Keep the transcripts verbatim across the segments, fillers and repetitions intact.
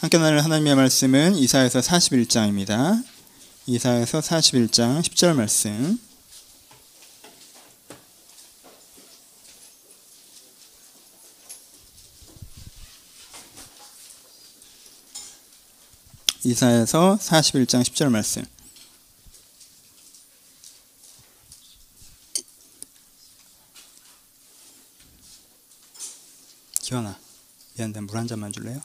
함께 나눌 하나님의 말씀은 이사야서 사십일 장입니다. 이사야서 사십일 장 십 절 말씀. 이사야서 사십일 장 십 절 말씀. 기원아, 미안한데 물 한 잔만 줄래요?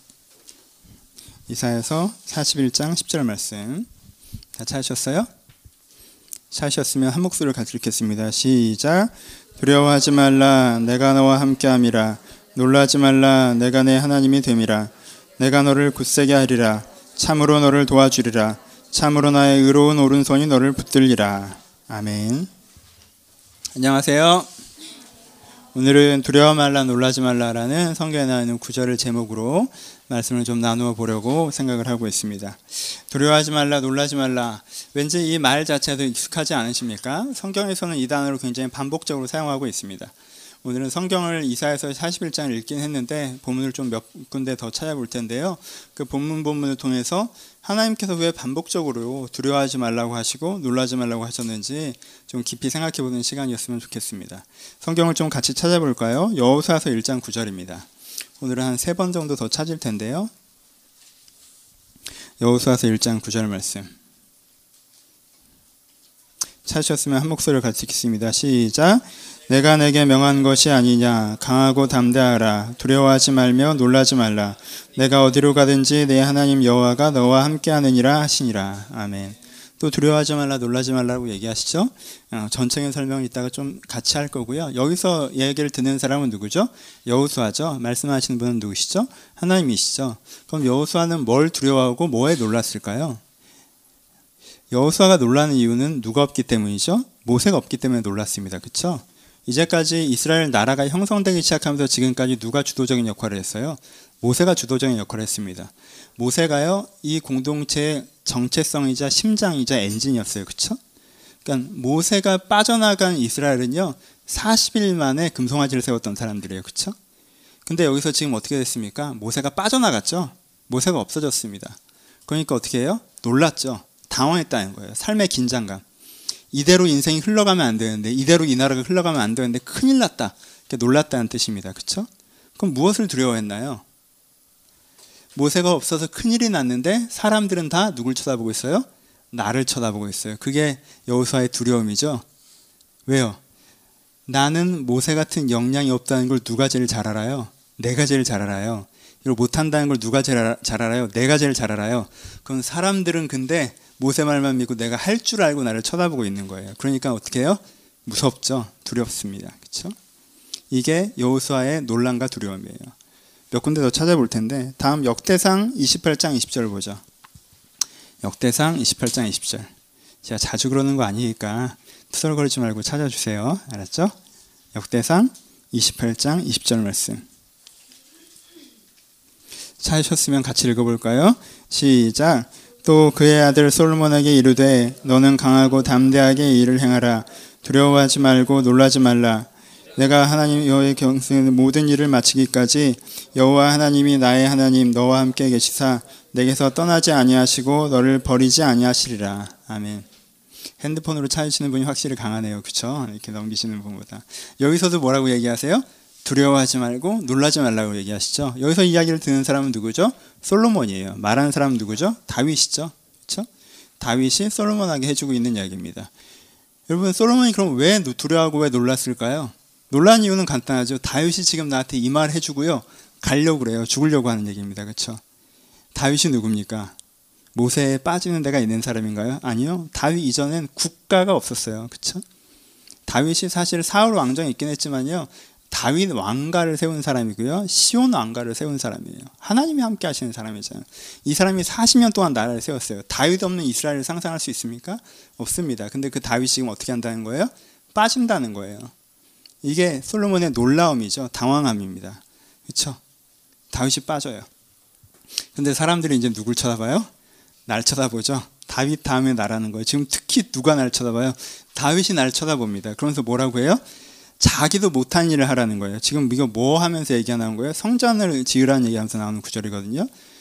이사야서 사십일 장 십 절 말씀. 다 찾으셨어요? 찾으셨으면 한 목소리를 같이 읽겠습니다. 시작. 두려워하지 말라, 내가 너와 함께함이라. 놀라지 말라, 내가 내 하나님이 됨이라. 내가 너를 굳세게 하리라. 참으로 너를 도와주리라. 참으로 나의 의로운 오른손이 너를 붙들리라. 아멘. 안녕하세요. 오늘은 두려워 말라 놀라지 말라라는 성경에 나오는 구절을 제목으로 말씀을 좀 나누어 보려고 생각을 하고 있습니다. 두려워하지 말라 놀라지 말라, 왠지 이 말 자체도 익숙하지 않으십니까? 성경에서는 이 단어를 굉장히 반복적으로 사용하고 있습니다. 오늘은 성경을 이사야서 사십일 장을 읽긴 했는데 본문을 좀 몇 군데 더 찾아볼 텐데요. 그 본문 본문을 통해서 하나님께서 왜 반복적으로 두려워하지 말라고 하시고 놀라지 말라고 하셨는지 좀 깊이 생각해보는 시간이었으면 좋겠습니다. 성경을 좀 같이 찾아볼까요? 여호수아서 일 장 구 절입니다. 오늘은 한 세 번 정도 더 찾을 텐데요. 여호수아서 일 장 구 절 말씀. 찾으셨으면 한 목소리를 같이 읽겠습니다. 시작. 내가 내게 명한 것이 아니냐. 강하고 담대하라. 두려워하지 말며 놀라지 말라. 내가 어디로 가든지 내 하나님 여호와가 너와 함께하느니라 하시니라. 아멘. 또 두려워하지 말라 놀라지 말라고 얘기하시죠. 어, 전체적인 설명을 이따가 좀 같이 할 거고요. 여기서 얘기를 듣는 사람은 누구죠? 여호수아죠. 말씀하시는 분은 누구시죠? 하나님이시죠. 그럼 여호수아는 뭘 두려워하고 뭐에 놀랐을까요? 여호수아가 놀라는 이유는 누가 없기 때문이죠? 모세가 없기 때문에 놀랐습니다. 그렇죠? 이제까지 이스라엘 나라가 형성되기 시작하면서 지금까지 누가 주도적인 역할을 했어요? 모세가 주도적인 역할을 했습니다. 모세가요, 이 공동체의 정체성이자 심장이자 엔진이었어요. 그렇죠? 그러니까 모세가 빠져나간 이스라엘은요, 사십 일 만에 금송아지를 세웠던 사람들이에요. 그렇죠? 근데 여기서 지금 어떻게 됐습니까? 모세가 빠져나갔죠? 모세가 없어졌습니다. 그러니까 어떻게 해요? 놀랐죠? 당황했다는 거예요. 삶의 긴장감. 이대로 인생이 흘러가면 안 되는데, 이대로 이 나라가 흘러가면 안 되는데 큰일 났다. 이렇게 놀랐다는 뜻입니다. 그렇죠? 그럼 무엇을 두려워했나요? 모세가 없어서 큰일이 났는데 사람들은 다 누굴 쳐다보고 있어요? 나를 쳐다보고 있어요. 그게 여호수아의 두려움이죠. 왜요? 나는 모세 같은 역량이 없다는 걸 누가 제일 잘 알아요? 내가 제일 잘 알아요. 이걸 못한다는 걸 누가 제일 잘 알아요? 내가 제일 잘 알아요. 그럼 사람들은 근데 모세 말만 믿고 내가 할 줄 알고 나를 쳐다보고 있는 거예요. 그러니까 어떻게 해요? 무섭죠. 두렵습니다. 그렇죠? 이게 여호수아의 놀람과 두려움이에요. 몇 군데 더 찾아볼 텐데 다음 역대상 이십팔 장 이십 절 보죠. 역대상 이십팔 장 이십 절. 제가 자주 그러는 거 아니니까 투덜거리지 말고 찾아주세요. 알았죠? 역대상 이십팔 장 이십 절 말씀. 찾으셨으면 같이 읽어볼까요? 시작. 또 그의 아들 솔로몬에게 이르되 너는 강하고 담대하게 일을 행하라. 두려워하지 말고 놀라지 말라. 내가 하나님 여호와의 경성의 모든 일을 마치기까지 여호와 하나님이 나의 하나님 너와 함께 계시사 내게서 떠나지 아니하시고 너를 버리지 아니하시리라. 아멘. 핸드폰으로 찾으시는 분이 확실히 강하네요. 그렇죠? 이렇게 넘기시는 분보다. 여기서도 뭐라고 얘기하세요? 두려워하지 말고 놀라지 말라고 얘기하시죠. 여기서 이야기를 듣는 사람은 누구죠? 솔로몬이에요. 말하는 사람은 누구죠? 다윗이죠. 그렇죠? 다윗이 솔로몬에게 해주고 있는 이야기입니다. 여러분, 솔로몬이 그럼 왜 두려워하고 왜 놀랐을까요? 놀란 이유는 간단하죠. 다윗이 지금 나한테 이 말 해주고요, 가려고 그래요. 죽으려고 하는 얘기입니다. 그렇죠? 다윗이 누굽니까? 모세에 빠지는 데가 있는 사람인가요? 아니요. 다윗 이전엔 국가가 없었어요. 그렇죠? 다윗이 사실 사울 왕정이 있긴 했지만요, 다윗 왕가를 세운 사람이고요, 시온 왕가를 세운 사람이에요. 하나님이 함께 하시는 사람이잖아요. 이 사람이 사십 년 동안 나라를 세웠어요. 다윗 없는 이스라엘을 상상할 수 있습니까? 없습니다. 근데 그 다윗이 지금 어떻게 한다는 거예요? 빠진다는 거예요. 이게 솔로몬의 놀라움이죠. 당황함입니다. 그렇죠? 다윗이 빠져요. 근데 사람들이 이제 누굴 쳐다봐요? 날 쳐다보죠. 다윗 다음에 나라는 거예요. 지금 특히 누가 날 쳐다봐요? 다윗이 날 쳐다봅니다. 그러면서 뭐라고 해요? 자기도 못한 일을 하라는 거예요. 지금 이거 뭐 하면서 얘기가 나온 거예요? 성전을 지으라는 얘기하면서 나오는 구절이거든요.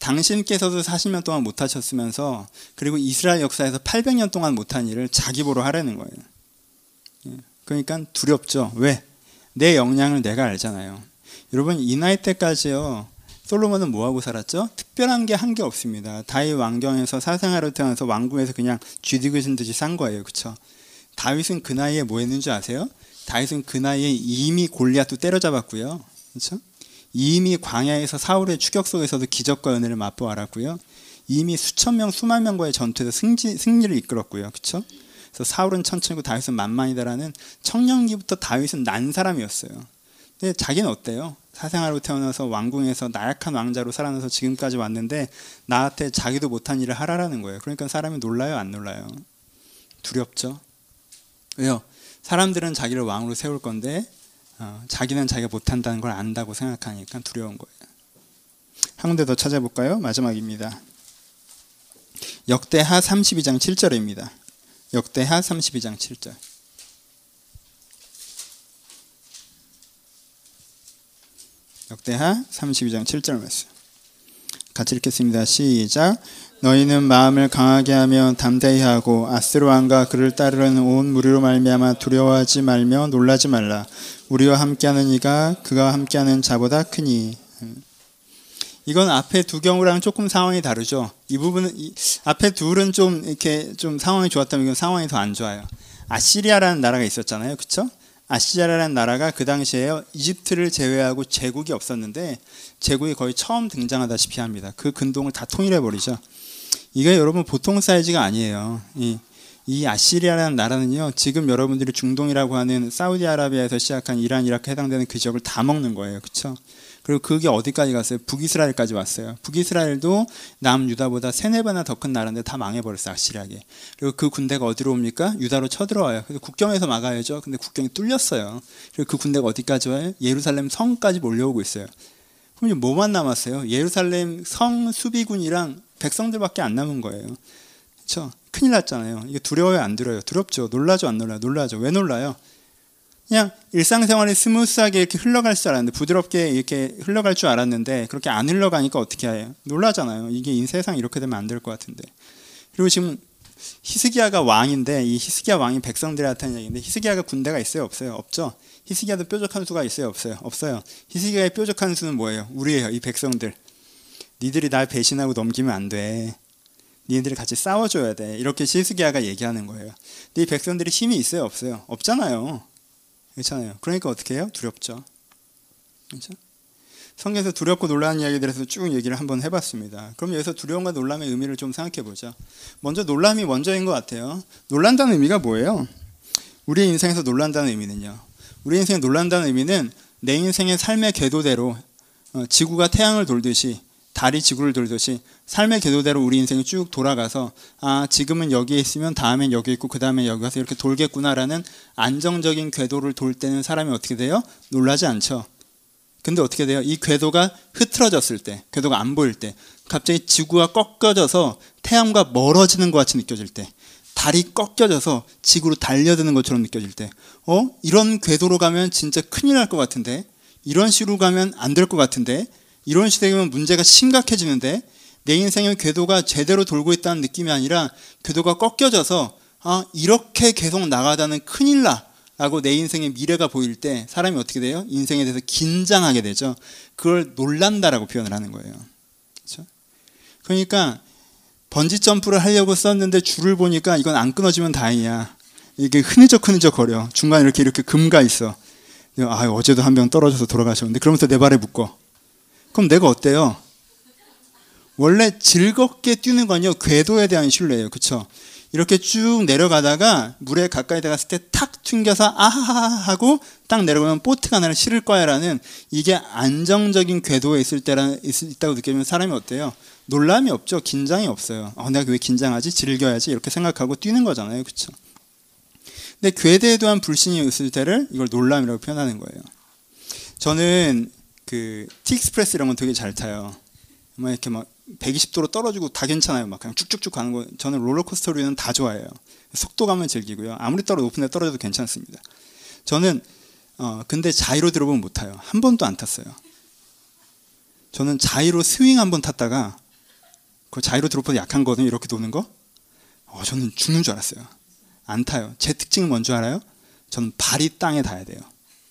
당신께서도 사십 년 동안 못하셨으면서 그리고 이스라엘 역사에서 팔백 년 동안 못한 일을 자기 보러 하라는 거예요. 그러니까 두렵죠. 왜? 내 역량을 내가 알잖아요. 여러분 이 나이 때까지요. 솔로몬은 뭐하고 살았죠? 특별한 게 한 게 없습니다. 다윗 왕경에서 사생활을 태어나서 왕궁에서 그냥 쥐디그신 듯이 산 거예요. 그렇죠? 다윗은 그 나이에 뭐 했는지 아세요? 다윗은 그 나이에 이미 골리앗도 때려잡았고요. 그렇죠? 이미 광야에서 사울의 추격 속에서도 기적과 은혜를 맛보았고요. 이미 수천 명, 수만 명과의 전투에서 승지, 승리를 이끌었고요. 그렇죠? 그래서 사울은 천천히고 다윗은 만만이다라는 청년기부터 다윗은 난 사람이었어요. 근데 자기는 어때요? 사생아로 태어나서 왕궁에서 나약한 왕자로 살아나서 지금까지 왔는데 나한테 자기도 못한 일을 하라라는 거예요. 그러니까 사람이 놀라요, 안 놀라요? 두렵죠. 왜요? 사람들은 자기를 왕으로 세울 건데 어, 자기는 자기가 못한다는 걸 안다고 생각하니까 두려운 거예요. 한 군데 더 찾아볼까요? 마지막입니다. 역대하 삼십이 장 칠 절입니다. 역대하 삼십이 장 칠 절. 역대하 삼십이 장 칠 절 말씀. 같이 읽겠습니다. 시작. 너희는 마음을 강하게 하며 담대히 하고 아스로 왕과 그를 따르는 온 무리로 말미암아 두려워하지 말며 놀라지 말라. 우리와 함께하는 이가 그가 함께하는 자보다 크니. 이건 앞에 두 경우랑 조금 상황이 다르죠. 이 부분은 이, 앞에 둘은 좀 이렇게 좀 상황이 좋았다면 이건 상황이 더 안 좋아요. 아시리아라는 나라가 있었잖아요, 그렇죠? 아시리아라는 나라가 그 당시에 이집트를 제외하고 제국이 없었는데 제국이 거의 처음 등장하다시피 합니다. 그 근동을 다 통일해 버리죠. 이게 여러분 보통 사이즈가 아니에요. 이, 이 아시리아라는 나라는요, 지금 여러분들이 중동이라고 하는 사우디아라비아에서 시작한 이란, 이라크 해당되는 그 지역을 다 먹는 거예요, 그렇죠? 그리고 그게 어디까지 갔어요? 북이스라엘까지 왔어요. 북이스라엘도 남유다보다 세네 배나 더 큰 나라인데 다 망해버렸어요, 아시리아게. 그리고 그 군대가 어디로 옵니까? 유다로 쳐들어와요. 그래서 국경에서 막아야죠. 근데 국경이 뚫렸어요. 그리고 그 군대가 어디까지 와요? 예루살렘 성까지 몰려오고 있어요. 그럼 뭐만 남았어요? 예루살렘 성 수비군이랑 백성들밖에 안 남은 거예요. 그렇죠? 큰일 났잖아요. 이게 두려워요, 안 두려워요? 두렵죠. 놀라죠, 안 놀라요? 놀라죠. 왜 놀라요? 그냥 일상생활이 스무스하게 이렇게 흘러갈 줄 알았는데, 부드럽게 이렇게 흘러갈 줄 알았는데 그렇게 안 흘러가니까 어떻게 해요? 놀라잖아요. 이게 이 세상 이렇게 되면 안 될 것 같은데. 그리고 지금 히스기야가 왕인데, 이 히스기야 왕이 백성들한테 하는 얘기인데, 히스기야가 군대가 있어요, 없어요? 없죠. 히스기야도 뾰족한 수가 있어요, 없어요? 없어요. 히스기야의 뾰족한 수는 뭐예요? 우리예요, 이 백성들. 니들이 날 배신하고 넘기면 안 돼. 니네들이 같이 싸워줘야 돼. 이렇게 히스기야가 얘기하는 거예요. 근데 이 백성들이 힘이 있어요, 없어요? 없잖아요. 그렇잖아요. 그러니까 어떻게 해요? 두렵죠. 그렇죠? 성경에서 두렵고 놀라는 이야기들에서 쭉 얘기를 한번 해봤습니다. 그럼 여기서 두려움과 놀람의 의미를 좀 생각해 보죠. 먼저 놀람이 먼저인 것 같아요. 놀란다는 의미가 뭐예요? 우리의 인생에서 놀란다는 의미는요. 우리 인생에 놀란다는 의미는 내 인생의 삶의 궤도대로 지구가 태양을 돌듯이, 달이 지구를 돌듯이 삶의 궤도대로 우리 인생이 쭉 돌아가서, 아, 지금은 여기에 있으면 다음엔 여기 있고 그 다음에 여기 가서 이렇게 돌겠구나라는 안정적인 궤도를 돌 때는 사람이 어떻게 돼요? 놀라지 않죠. 근데 어떻게 돼요? 이 궤도가 흐트러졌을 때, 궤도가 안 보일 때, 갑자기 지구가 꺾여져서 태양과 멀어지는 것 같이 느껴질 때, 달이 꺾여져서 지구로 달려드는 것처럼 느껴질 때, 어? 이런 궤도로 가면 진짜 큰일 날 것 같은데, 이런 식으로 가면 안 될 것 같은데, 이런 시대면 문제가 심각해지는데, 내 인생의 궤도가 제대로 돌고 있다는 느낌이 아니라 궤도가 꺾여져서, 아, 이렇게 계속 나가다는 큰일 나 라고 내 인생의 미래가 보일 때 사람이 어떻게 돼요? 인생에 대해서 긴장하게 되죠. 그걸 놀란다라고 표현을 하는 거예요. 그렇죠? 그러니까 번지 점프를 하려고 썼는데 줄을 보니까 이건 안 끊어지면 다행이야. 이게 흐느적 흐느적 거려. 중간에 이렇게 이렇게 금가 있어. 아, 어제도 한 명 떨어져서 돌아가셨는데, 그러면서 내 발에 묶어. 그럼 내가 어때요? 원래 즐겁게 뛰는 건요, 궤도에 대한 신뢰예요. 그렇죠? 이렇게 쭉 내려가다가 물에 가까이 들어갔을 때 탁 튕겨서 아하하 하고 딱 내려가면 보트가 나를 실을 거야 라는, 이게 안정적인 궤도에 있을 때라 있다고 느끼면 사람이 어때요? 놀람이 없죠. 긴장이 없어요. 어, 내가 왜 긴장하지? 즐겨야지. 이렇게 생각하고 뛰는 거잖아요. 그렇죠? 근데 궤도에 대한 불신이 있을 때를 이걸 놀람이라고 표현하는 거예요. 저는 그 티익스프레스 이런 건 되게 잘 타요. 막 이렇게 막 백이십 도로 떨어지고 다 괜찮아요. 막 그냥 쭉쭉쭉 가는 거. 저는 롤러코스터류는 다 좋아해요. 속도감을 즐기고요. 아무리 떨어 높은 데 떨어져도 괜찮습니다. 저는 어 근데 자이로 들어보면 못 타요. 한 번도 안 탔어요. 저는 자이로 스윙 한 번 탔다가 그 자이로드로퍼도 약한 거거든요. 이렇게 도는 거. 어, 저는 죽는 줄 알았어요. 안 타요. 제 특징은 뭔지 알아요? 저는 발이 땅에 닿아야 돼요.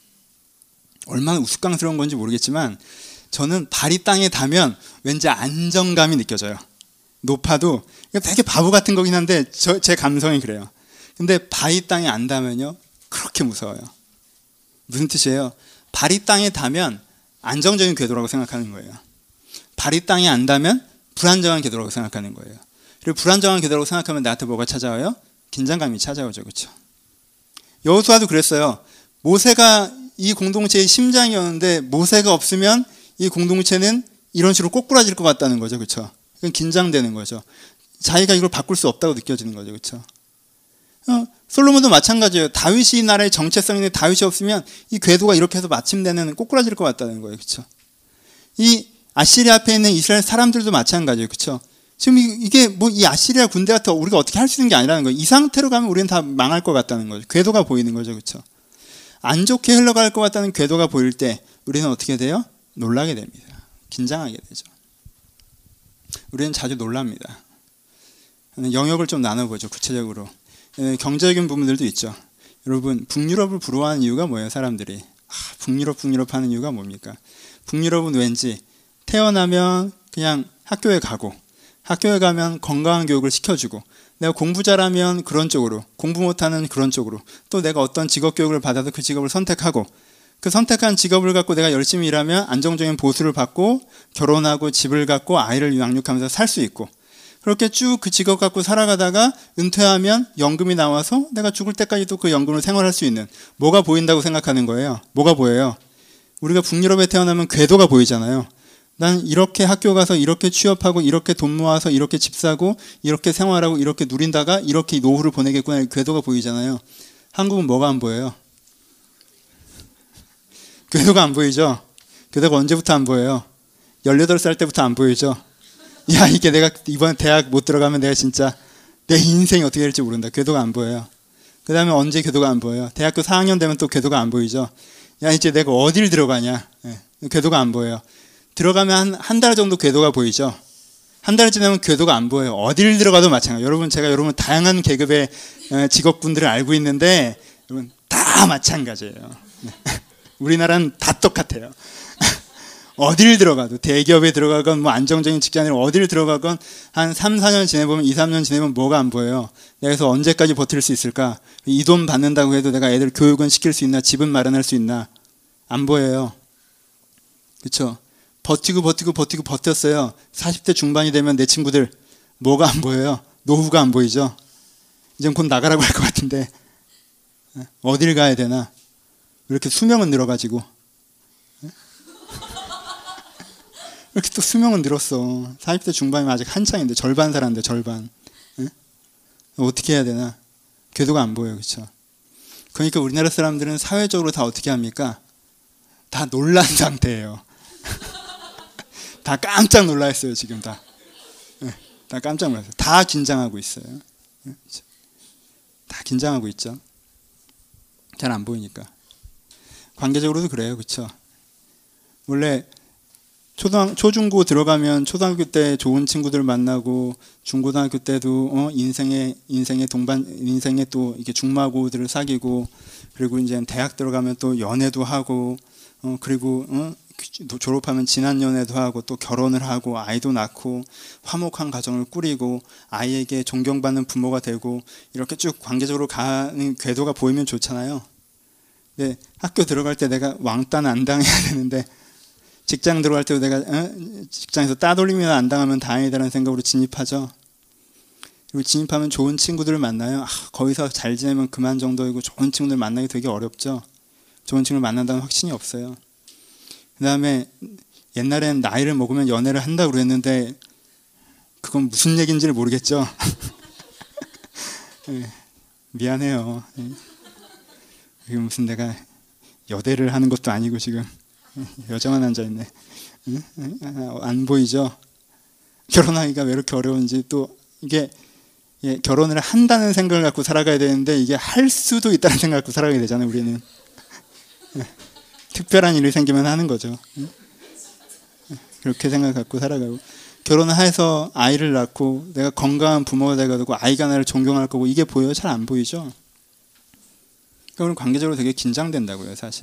얼마나 우스꽝스러운 건지 모르겠지만 저는 발이 땅에 닿으면 왠지 안정감이 느껴져요. 높아도 되게 바보 같은 거긴 한데 저, 제 감성이 그래요. 근데 발이 땅에 안 닿으면요 그렇게 무서워요. 무슨 뜻이에요? 발이 땅에 닿으면 안정적인 궤도라고 생각하는 거예요. 발이 땅에 안 닿으면 불안정한 궤도라고 생각하는 거예요. 그리고 불안정한 궤도라고 생각하면 나한테 뭐가 찾아와요? 긴장감이 찾아오죠. 그렇죠? 여호수아도 그랬어요. 모세가 이 공동체의 심장이었는데 모세가 없으면 이 공동체는 이런 식으로 꼬꾸라질 것 같다는 거죠. 그렇죠? 그건 긴장되는 거죠. 자기가 이걸 바꿀 수 없다고 느껴지는 거죠. 그렇죠? 어, 솔로몬도 마찬가지예요. 다윗이 이 나라의 정체성인데 다윗이 없으면 이 궤도가 이렇게 해서 마침내는 꼬꾸라질 것 같다는 거예요. 그렇죠? 이 아시리아 앞에 있는 이스라엘 사람들도 마찬가지예요. 그렇죠? 지금 이게 뭐 이 아시리아 군대 같은 우리가 어떻게 할 수 있는 게 아니라는 거예요. 이 상태로 가면 우리는 다 망할 것 같다는 거죠. 궤도가 보이는 거죠. 그렇죠? 안 좋게 흘러갈 것 같다는 궤도가 보일 때 우리는 어떻게 돼요? 놀라게 됩니다. 긴장하게 되죠. 우리는 자주 놀랍니다. 영역을 좀 나눠보죠. 구체적으로. 경제적인 부분들도 있죠. 여러분 북유럽을 부러워하는 이유가 뭐예요? 사람들이. 아, 북유럽 북유럽 하는 이유가 뭡니까? 북유럽은 왠지 태어나면 그냥 학교에 가고 학교에 가면 건강한 교육을 시켜주고 내가 공부 잘하면 그런 쪽으로 공부 못하는 그런 쪽으로 또 내가 어떤 직업 교육을 받아서 그 직업을 선택하고 그 선택한 직업을 갖고 내가 열심히 일하면 안정적인 보수를 받고 결혼하고 집을 갖고 아이를 양육하면서 살 수 있고 그렇게 쭉 그 직업 갖고 살아가다가 은퇴하면 연금이 나와서 내가 죽을 때까지도 그 연금으로 생활할 수 있는 뭐가 보인다고 생각하는 거예요. 뭐가 보여요? 우리가 북유럽에 태어나면 궤도가 보이잖아요. 난 이렇게 학교 가서 이렇게 취업하고 이렇게 돈 모아서 이렇게 집 사고 이렇게 생활하고 이렇게 누린다가 이렇게 노후를 보내겠구나 궤도가 보이잖아요. 한국은 뭐가 안 보여요? 궤도가 안 보이죠? 궤도가 언제부터 안 보여요? 열여덟 살 때부터 안 보이죠? 야 이게 내가 이번 대학 못 들어가면 내가 진짜 내 인생이 어떻게 될지 모른다. 궤도가 안 보여요. 그 다음에 언제 궤도가 안 보여요? 대학교 사 학년 되면 또 궤도가 안 보이죠? 야 이제 내가 어딜 들어가냐? 네, 궤도가 안 보여요. 들어가면 한 한 달 정도 궤도가 보이죠. 한 달 지나면 궤도가 안 보여요. 어딜 들어가도 마찬가지예요. 여러분 제가 여러분 다양한 계급의 직업군들을 알고 있는데 여러분 다 마찬가지예요. 우리나라는 다 똑같아요. 어딜 들어가도 대기업에 들어가건 뭐 안정적인 직장에 어딜 들어가건 한 삼, 사 년 지내보면 이, 삼 년 지내면 뭐가 안 보여요. 내가 그래서 언제까지 버틸 수 있을까? 이 돈 받는다고 해도 내가 애들 교육은 시킬 수 있나? 집은 마련할 수 있나? 안 보여요. 그렇죠? 버티고 버티고 버티고 버텼어요. 사십 대 중반이 되면 내 친구들 뭐가 안 보여요? 노후가 안 보이죠? 이제 곧 나가라고 할 것 같은데 어딜 가야 되나? 이렇게 수명은 늘어가지고 이렇게 또 수명은 늘었어. 사십 대 중반이면 아직 한창인데 절반 살았는데 절반. 어떻게 해야 되나? 궤도가 안 보여요. 그렇죠? 그러니까 우리나라 사람들은 사회적으로 다 어떻게 합니까? 다 놀란 상태예요. 다 깜짝 놀라 있어요. 지금 다. 다 깜짝 놀랐어요. 다 긴장하고 있어요. 다 긴장하고 있죠. 잘 안 보이니까. 관계적으로도 그래요. 그렇죠? 원래 초등 초중고 들어가면 초등학교 때 좋은 친구들 만나고 중고등학교 때도 어, 인생의 인생의 동반 인생의 또 이렇게 중마고들을 사귀고 그리고 이제 대학 들어가면 또 연애도 하고 어, 그리고 어, 졸업하면 진한 연애도 하고 또 결혼을 하고 아이도 낳고 화목한 가정을 꾸리고 아이에게 존경받는 부모가 되고 이렇게 쭉 관계적으로 가는 궤도가 보이면 좋잖아요. 근데 학교 들어갈 때 내가 왕따는 안 당해야 되는데 직장 들어갈 때도 내가 어? 직장에서 따돌리면 안 당하면 다행이다라는 생각으로 진입하죠. 그리고 진입하면 좋은 친구들을 만나요. 아, 거기서 잘 지내면 그만 정도이고 좋은 친구들 만나기 되게 어렵죠. 좋은 친구를 만난다는 확신이 없어요. 그 다음에 옛날엔 나이를 먹으면 연애를 한다고 그랬는데 그건 무슨 얘기인지를 모르겠죠. 네, 미안해요. 이게 무슨 내가 여대를 하는 것도 아니고 지금 여자만 앉아있네. 안 보이죠? 결혼하기가 왜 이렇게 어려운지. 또 이게 예, 결혼을 한다는 생각을 갖고 살아가야 되는데 이게 할 수도 있다는 생각을 갖고 살아가야 되잖아요. 우리는 특별한 일이 생기면 하는 거죠. 그렇게 생각 갖고 살아가고 결혼을 해서 아이를 낳고 내가 건강한 부모가 돼가지고 아이가 나를 존경할 거고 이게 보여요? 잘 안 보이죠? 그러니까 관계적으로 되게 긴장된다고요, 사실.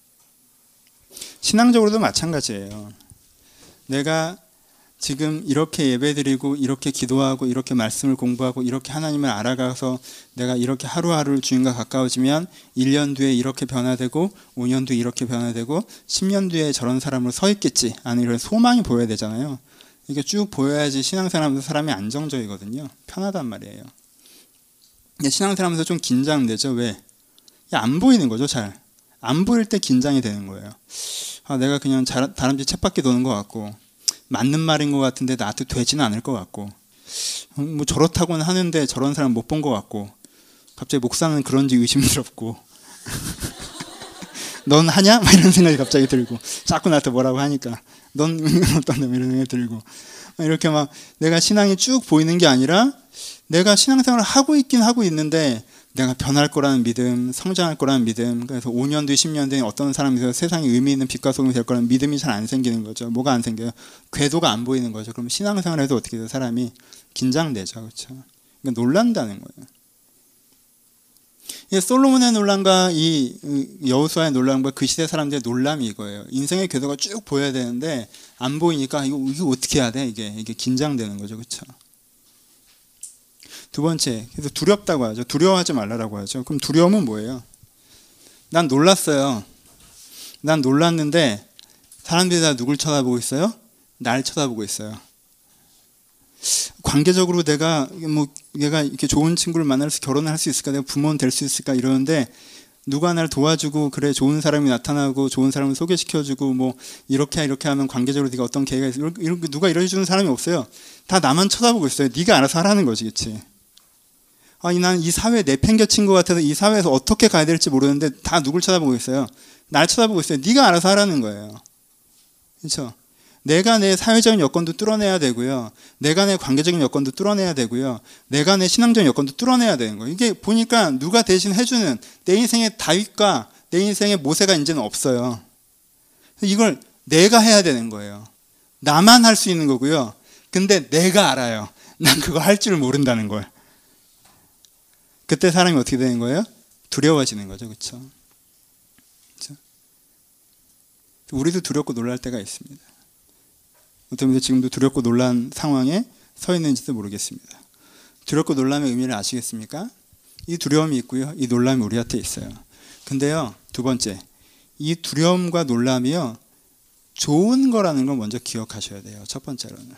신앙적으로도 마찬가지예요. 내가 지금 이렇게 예배드리고 이렇게 기도하고 이렇게 말씀을 공부하고 이렇게 하나님을 알아가서 내가 이렇게 하루하루 주님과 가까워지면 일 년 뒤에 이렇게 변화되고 오 년 뒤에 이렇게 변화되고 십 년 뒤에 저런 사람으로 서 있겠지 하는 이런 소망이 보여야 되잖아요. 이게 쭉 보여야지 신앙생활하면서 사람이 안정적이거든요. 편하단 말이에요. 근데 신앙생활하면서 좀 긴장되죠. 왜? 안 보이는 거죠. 잘. 안 보일 때 긴장이 되는 거예요. 아, 내가 그냥 다람쥐 쳇바퀴 도는 것 같고 맞는 말인 것 같은데 나한테 되지는 않을 것 같고 뭐 저렇다고는 하는데 저런 사람 못 본 것 같고 갑자기 목사는 그런지 의심스럽고 넌 하냐? 막 이런 생각이 갑자기 들고 자꾸 나한테 뭐라고 하니까 넌 어떤 놈 이런 생각이 들고 이렇게 막 내가 신앙이 쭉 보이는 게 아니라 내가 신앙생활을 하고 있긴 하고 있는데 내가 변할 거라는 믿음, 성장할 거라는 믿음, 그래서 오 년 뒤, 십 년 뒤에 어떤 사람이 돼서 세상에 의미 있는 빛과 소금이 될 거라는 믿음이 잘 안 생기는 거죠. 뭐가 안 생겨요? 궤도가 안 보이는 거죠. 그럼 신앙생활 해도 어떻게 돼요? 사람이 긴장되죠. 그렇죠? 그러니까 놀란다는 거예요. 이 솔로몬의 논란과 이 여호수아의 논란과 그 시대 사람들의 논란이 이거예요. 인생의 궤도가 쭉 보여야 되는데 안 보이니까 이거, 이거 어떻게 해야 돼? 이게, 이게 긴장되는 거죠. 그렇죠? 두 번째, 그래서 두렵다고 하죠. 두려워하지 말라라고 하죠. 그럼 두려움은 뭐예요? 난 놀랐어요. 난 놀랐는데 사람들이 다 누굴 쳐다보고 있어요? 날 쳐다보고 있어요. 관계적으로 내가 뭐 얘가 이렇게 좋은 친구를 만나서 결혼을 할 수 있을까? 내가 부모는 될 수 있을까? 이러는데 누가 날 도와주고 그래 좋은 사람이 나타나고 좋은 사람을 소개시켜주고 뭐 이렇게 이렇게 하면 관계적으로 네가 어떤 계획이 있어? 이런 누가 이러해주는 사람이 없어요. 다 나만 쳐다보고 있어요. 네가 알아서 하라는 거지, 그렇지? 아니 난 이 사회에 내팽겨친 것 같아서 이 사회에서 어떻게 가야 될지 모르는데 다 누굴 쳐다보고 있어요? 날 쳐다보고 있어요. 네가 알아서 하라는 거예요. 그렇죠? 내가 내 사회적인 여건도 뚫어내야 되고요. 내가 내 관계적인 여건도 뚫어내야 되고요. 내가 내 신앙적인 여건도 뚫어내야 되는 거예요. 이게 보니까 누가 대신 해주는 내 인생의 다윗과 내 인생의 모세가 이제는 없어요. 이걸 내가 해야 되는 거예요. 나만 할 수 있는 거고요. 근데 내가 알아요. 난 그거 할 줄 모른다는 걸. 그때 사람이 어떻게 되는 거예요? 두려워지는 거죠. 그렇죠? 그렇죠? 우리도 두렵고 놀랄 때가 있습니다. 어떤 분들 지금도 두렵고 놀란 상황에 서 있는지도 모르겠습니다. 두렵고 놀람의 의미를 아시겠습니까? 이 두려움이 있고요. 이 놀람이 우리한테 있어요. 근데요. 두 번째. 이 두려움과 놀람이요. 좋은 거라는 걸 먼저 기억하셔야 돼요. 첫 번째로는.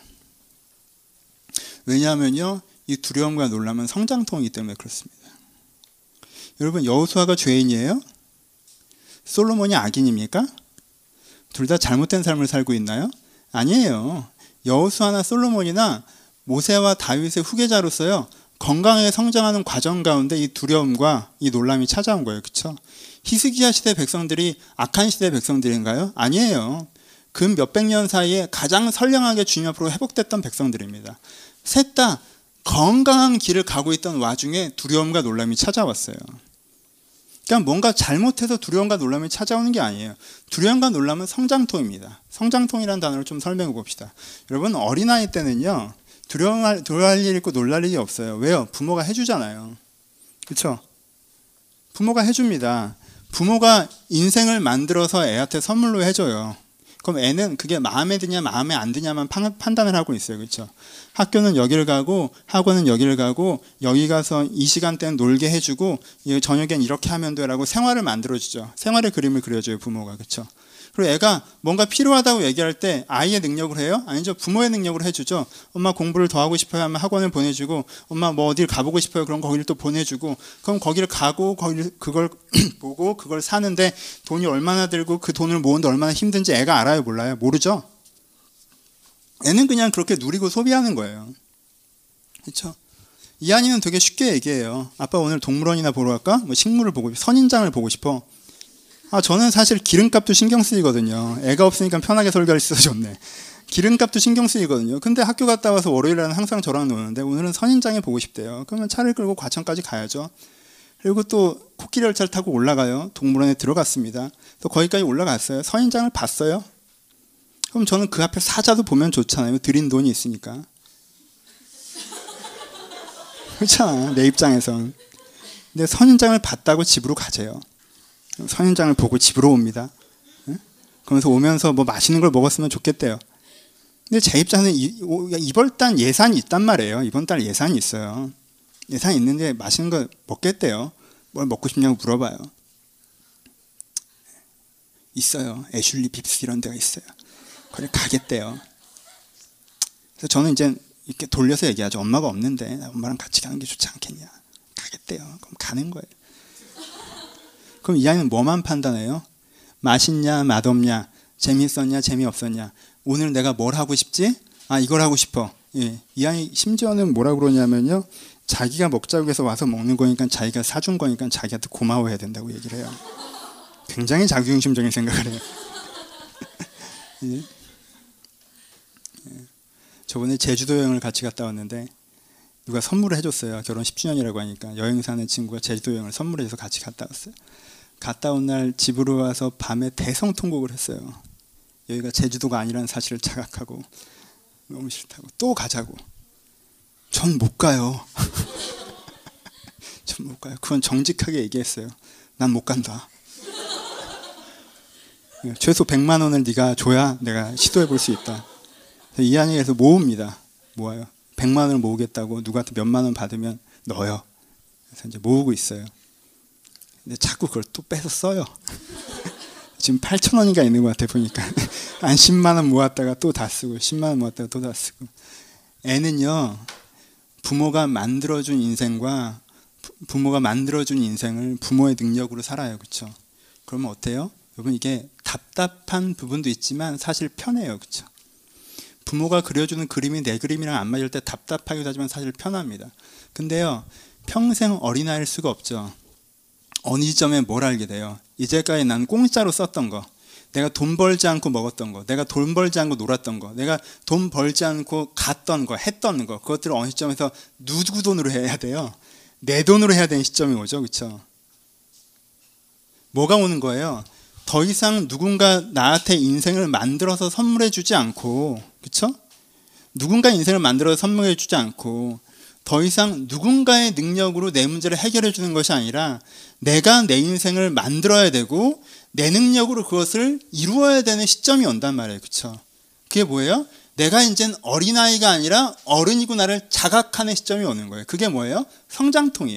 왜냐하면요. 이 두려움과 놀람은 성장통이기 때문에 그렇습니다. 여러분 여호수아가 죄인이에요? 솔로몬이 악인입니까? 둘 다 잘못된 삶을 살고 있나요? 아니에요. 여호수아나 솔로몬이나 모세와 다윗의 후계자로서요. 건강하게 성장하는 과정 가운데 이 두려움과 이 놀람이 찾아온 거예요. 그렇죠? 히스기야 시대 백성들이 악한 시대 백성들인가요? 아니에요. 근 몇백 년 사이에 가장 선량하게 주님 앞으로 회복됐던 백성들입니다. 셋 다 건강한 길을 가고 있던 와중에 두려움과 놀람이 찾아왔어요. 그러니까 뭔가 잘못해서 두려움과 놀람이 찾아오는 게 아니에요. 두려움과 놀람은 성장통입니다. 성장통이라는 단어를 좀 설명해 봅시다. 여러분 어린아이 때는요. 두려워할, 두려워할 일 있고 놀랄 일이 없어요. 왜요? 부모가 해주잖아요. 그렇죠? 부모가 해줍니다. 부모가 인생을 만들어서 애한테 선물로 해줘요. 그럼 애는 그게 마음에 드냐 마음에 안 드냐만 판단을 하고 있어요. 그렇죠? 학교는 여기를 가고 학원은 여기를 가고 여기 가서 이 시간대는 놀게 해주고 저녁엔 이렇게 하면 돼라고 생활을 만들어주죠. 생활의 그림을 그려줘요. 부모가. 그렇죠? 그리고 애가 뭔가 필요하다고 얘기할 때 아이의 능력으로 해요? 아니죠. 부모의 능력으로 해주죠. 엄마 공부를 더 하고 싶어요 하면 학원을 보내주고 엄마 뭐 어딜 가보고 싶어요 그럼 거기를 또 보내주고 그럼 거기를 가고 거기를 그걸 보고 그걸 사는데 돈이 얼마나 들고 그 돈을 모으는데 얼마나 힘든지 애가 알아요? 몰라요? 모르죠. 애는 그냥 그렇게 누리고 소비하는 거예요. 그렇죠? 이한이는 되게 쉽게 얘기해요. 아빠 오늘 동물원이나 보러 갈까? 뭐 식물을 보고 선인장을 보고 싶어. 아, 저는 사실 기름값도 신경 쓰이거든요. 애가 없으니까 편하게 설교할 수 있어서 좋네. 기름값도 신경 쓰이거든요. 근데 학교 갔다 와서 월요일에는 항상 저랑 노는데 오늘은 선인장에 보고 싶대요. 그러면 차를 끌고 과천까지 가야죠. 그리고 또 코끼리 열차를 타고 올라가요. 동물원에 들어갔습니다. 또 거기까지 올라갔어요. 선인장을 봤어요. 그럼 저는 그 앞에 사자도 보면 좋잖아요. 드린 돈이 있으니까. 그렇잖아, 내 입장에선. 근데 선인장을 받다고 집으로 가재요. 선인장을 보고 집으로 옵니다. 응? 그러면서 오면서 뭐 맛있는 걸 먹었으면 좋겠대요. 근데 제 입장에는 이, 이번 달 예산이 있단 말이에요. 이번 달 예산이 있어요. 예산이 있는데 맛있는 거 먹겠대요. 뭘 먹고 싶냐고 물어봐요. 있어요. 애슐리 빕스 이런 데가 있어요. 거기 가겠대요. 그래서 저는 이제 이렇게 돌려서 얘기하죠. 엄마가 없는데 엄마랑 같이 가는 게 좋지 않겠냐. 가겠대요. 그럼 가는 거예요. 그럼 이 아이는 뭐만 판단해요? 맛있냐 맛없냐, 재미있었냐 재미없었냐, 오늘 내가 뭘 하고 싶지? 아, 이걸 하고 싶어. 예. 이 아이 심지어는 뭐라 그러냐면요, 자기가 먹자고 해서 와서 먹는 거니까, 자기가 사준 거니까 자기한테 고마워해야 된다고 얘기를 해요. 굉장히 자기중심적인 생각을 해요. 예. 예. 저번에 제주도 여행을 같이 갔다 왔는데 누가 선물을 해줬어요. 결혼 십 주년이라고 하니까 여행 사는 친구가 제주도 여행을 선물해줘서 같이 갔다 왔어요. 갔다 온 날 집으로 와서 밤에 대성통곡을 했어요. 여기가 제주도가 아니라는 사실을 자각하고 너무 싫다고. 또 가자고. 전 못 가요. 전 못 가요. 그건 정직하게 얘기했어요. 난 못 간다. 최소 백만 원을 네가 줘야 내가 시도해 볼 수 있다. 이 안에서 모읍니다. 모아요. 백만 원을 모으겠다고 누구한테 몇만 원 받으면 넣어요. 그래서 이제 모으고 있어요. 근데 자꾸 그걸 또 빼서 써요. 지금 팔천 원인가 있는 것 같아 보니까. 한 십만 원 모았다가 또 다 쓰고, 십만 원 모았다가 또 다 쓰고. 애는요, 부모가 만들어준 인생과 부모가 만들어준 인생을 부모의 능력으로 살아요. 그렇죠? 그러면 어때요? 여러분, 이게 답답한 부분도 있지만 사실 편해요. 그렇죠? 부모가 그려주는 그림이 내 그림이랑 안 맞을 때 답답하기도 하지만 사실 편합니다. 근데요, 평생 어린아이일 수가 없죠. 어느 시점에 뭘 알게 돼요? 이제까지 난 공짜로 썼던 거, 내가 돈 벌지 않고 먹었던 거, 내가 돈 벌지 않고 놀았던 거, 내가 돈 벌지 않고 갔던 거, 했던 거, 그것들을 어느 시점에서 누구 돈으로 해야 돼요? 내 돈으로 해야 되는 시점이 오죠. 그렇죠? 뭐가 오는 거예요? 더 이상 누군가 나한테 인생을 만들어서 선물해 주지 않고, 그렇죠? 누군가 인생을 만들어서 선물해 주지 않고, 더 이상 누군가의 능력으로 내 문제를 해결해 주는 것이 아니라 내가 내 인생을 만들어야 되고 내 능력으로 그것을 이루어야 되는 시점이 온단 말이에요. 그렇죠? 그게 뭐예요? 내가 이제는 어린아이가 아니라 어른이구나를 자각하는 시점이 오는 거예요. 그게 뭐예요? 성장통이에요.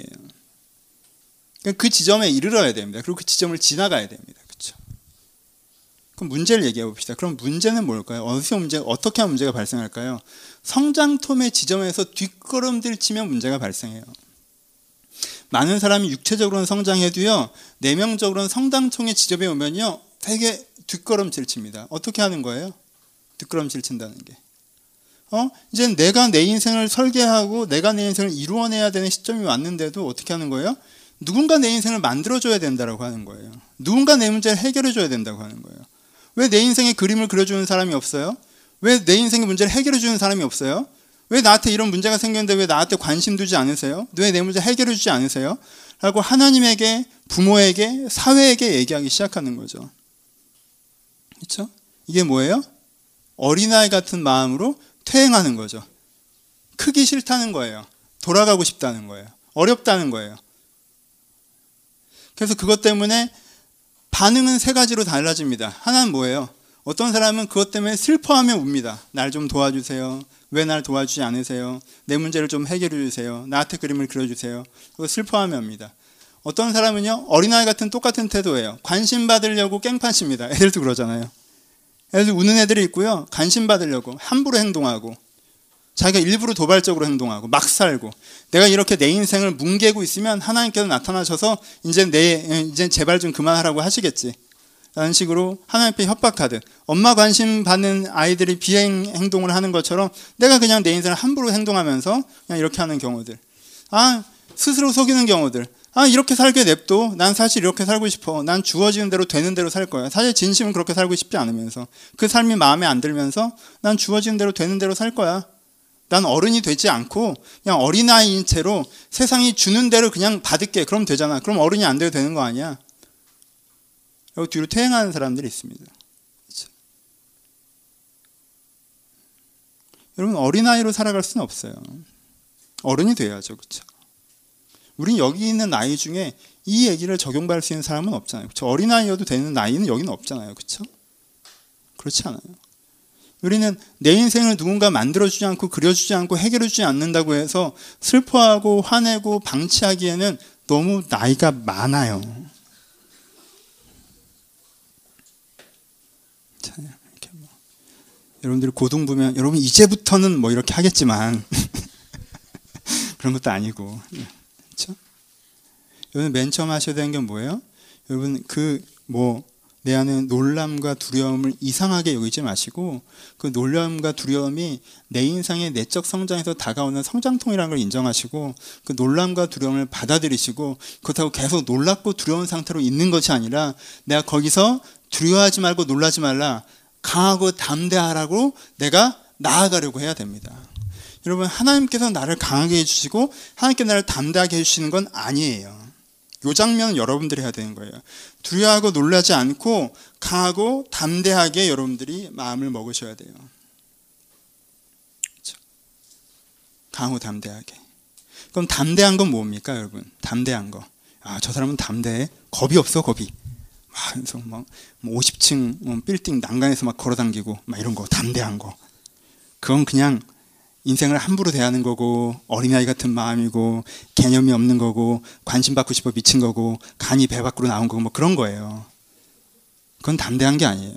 그 지점에 이르러야 됩니다. 그리고 그 지점을 지나가야 됩니다. 그렇죠? 그럼 문제를 얘기해 봅시다. 그럼 문제는 뭘까요? 어디서 문제, 어떻게 하면 문제가 발생할까요? 성장통의 지점에서 뒷걸음질 치면 문제가 발생해요. 많은 사람이 육체적으로는 성장해도요, 내면적으로는 성장통의 지점에 오면요, 되게 뒷걸음질 칩니다. 어떻게 하는 거예요? 뒷걸음질 친다는 게. 어? 이제 내가 내 인생을 설계하고 내가 내 인생을 이루어내야 되는 시점이 왔는데도 어떻게 하는 거예요? 누군가 내 인생을 만들어줘야 된다고 하는 거예요. 누군가 내 문제를 해결해줘야 된다고 하는 거예요. 왜 내 인생의 그림을 그려주는 사람이 없어요? 왜 내 인생의 문제를 해결해주는 사람이 없어요? 왜 나한테 이런 문제가 생겼는데 왜 나한테 관심 두지 않으세요? 왜 내 문제 해결해주지 않으세요? 라고 하나님에게, 부모에게, 사회에게 얘기하기 시작하는 거죠. 그렇죠? 이게 뭐예요? 어린아이 같은 마음으로 퇴행하는 거죠. 크기 싫다는 거예요. 돌아가고 싶다는 거예요. 어렵다는 거예요. 그래서 그것 때문에 반응은 세 가지로 달라집니다. 하나는 뭐예요? 어떤 사람은 그것 때문에 슬퍼하며 웁니다. 날 좀 도와주세요. 왜 날 도와주지 않으세요? 내 문제를 좀 해결해 주세요. 나한테 그림을 그려주세요. 그거 슬퍼하며 옵니다. 어떤 사람은요, 어린아이 같은 똑같은 태도예요. 관심 받으려고 깽판 칩니다. 애들도 그러잖아요. 애들 우는 애들이 있고요, 관심 받으려고 함부로 행동하고, 자기가 일부러 도발적으로 행동하고 막 살고, 내가 이렇게 내 인생을 뭉개고 있으면 하나님께서 나타나셔서 이제 내 이제 제발 좀 그만하라고 하시겠지 라는 식으로 하나님께 협박하듯, 엄마 관심 받는 아이들이 비행 행동을 하는 것처럼 내가 그냥 내 인생을 함부로 행동하면서 그냥 이렇게 하는 경우들, 아 스스로 속이는 경우들, 아 이렇게 살게 냅둬, 난 사실 이렇게 살고 싶어, 난 주어지는 대로 되는 대로 살 거야. 사실 진심은 그렇게 살고 싶지 않으면서, 그 삶이 마음에 안 들면서 난 주어지는 대로 되는 대로 살 거야. 난 어른이 되지 않고 그냥 어린아이인 채로 세상이 주는 대로 그냥 받을게. 그럼 되잖아. 그럼 어른이 안 돼도 되는 거 아니야. 그리고 뒤로 퇴행하는 사람들이 있습니다. 그렇죠? 여러분 어린아이로 살아갈 수는 없어요. 어른이 돼야죠. 그렇죠? 우린 여기 있는 나이 중에 이 얘기를 적용받을 수 있는 사람은 없잖아요. 그렇죠? 어린아이여도 되는 나이는 여기는 없잖아요. 그렇죠? 그렇지 않아요. 우리는 내 인생을 누군가 만들어주지 않고 그려주지 않고 해결해주지 않는다고 해서 슬퍼하고 화내고 방치하기에는 너무 나이가 많아요. 자, 이렇게 뭐. 여러분들이 고등부면 여러분 이제부터는 뭐 이렇게 하겠지만 그런 것도 아니고, 그렇죠? 여러분 맨 처음 하셔야 되는 게 뭐예요? 여러분 그 뭐 내 안에 놀람과 두려움을 이상하게 여기지 마시고 그 놀람과 두려움이 내 인생의 내적 성장에서 다가오는 성장통이라는 걸 인정하시고 그 놀람과 두려움을 받아들이시고 그렇다고 계속 놀랍고 두려운 상태로 있는 것이 아니라 내가 거기서 두려워하지 말고 놀라지 말라, 강하고 담대하라고 내가 나아가려고 해야 됩니다. 여러분 하나님께서 나를 강하게 해주시고 하나님께서 나를 담대하게 해주시는 건 아니에요. 이 장면은 여러분들이 해야 되는 거예요. 두려워하고 놀라지 않고 강하고 담대하게 여러분들이 마음을 먹으셔야 돼요. 그렇죠? 강하고 담대하게. 그럼 담대한 건 뭡니까 여러분? 담대한 거. 아, 저 사람은 담대해. 겁이 없어 겁이. 막 그래서 막 오십 층 빌딩 난간에서 막 걸어당기고 막 이런 거 담대한 거. 그건 그냥 인생을 함부로 대하는 거고 어린아이 같은 마음이고 개념이 없는 거고 관심 받고 싶어 미친 거고 간이 배 밖으로 나온 거고 뭐 그런 거예요. 그건 담대한 게 아니에요.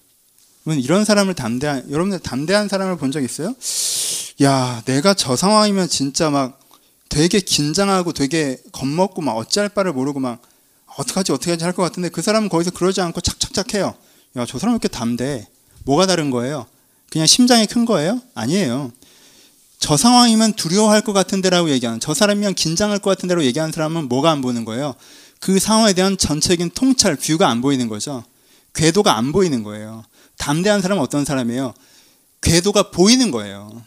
이런 사람을 담대한, 여러분들 담대한 사람을 본 적 있어요? 야, 내가 저 상황이면 진짜 막 되게 긴장하고 되게 겁먹고 막 어찌할 바를 모르고 막 어떡하지 어떡하지 할 것 같은데 그 사람은 거기서 그러지 않고 착착착 해요. 야, 저 사람 왜 이렇게 담대해? 뭐가 다른 거예요? 그냥 심장이 큰 거예요? 아니에요. 저 상황이면 두려워할 것 같은데라고 얘기하는, 저 사람이면 긴장할 것 같은데라고 얘기하는 사람은 뭐가 안 보이는 거예요? 그 상황에 대한 전체적인 통찰, 뷰가 안 보이는 거죠. 궤도가 안 보이는 거예요. 담대한 사람은 어떤 사람이에요? 궤도가 보이는 거예요.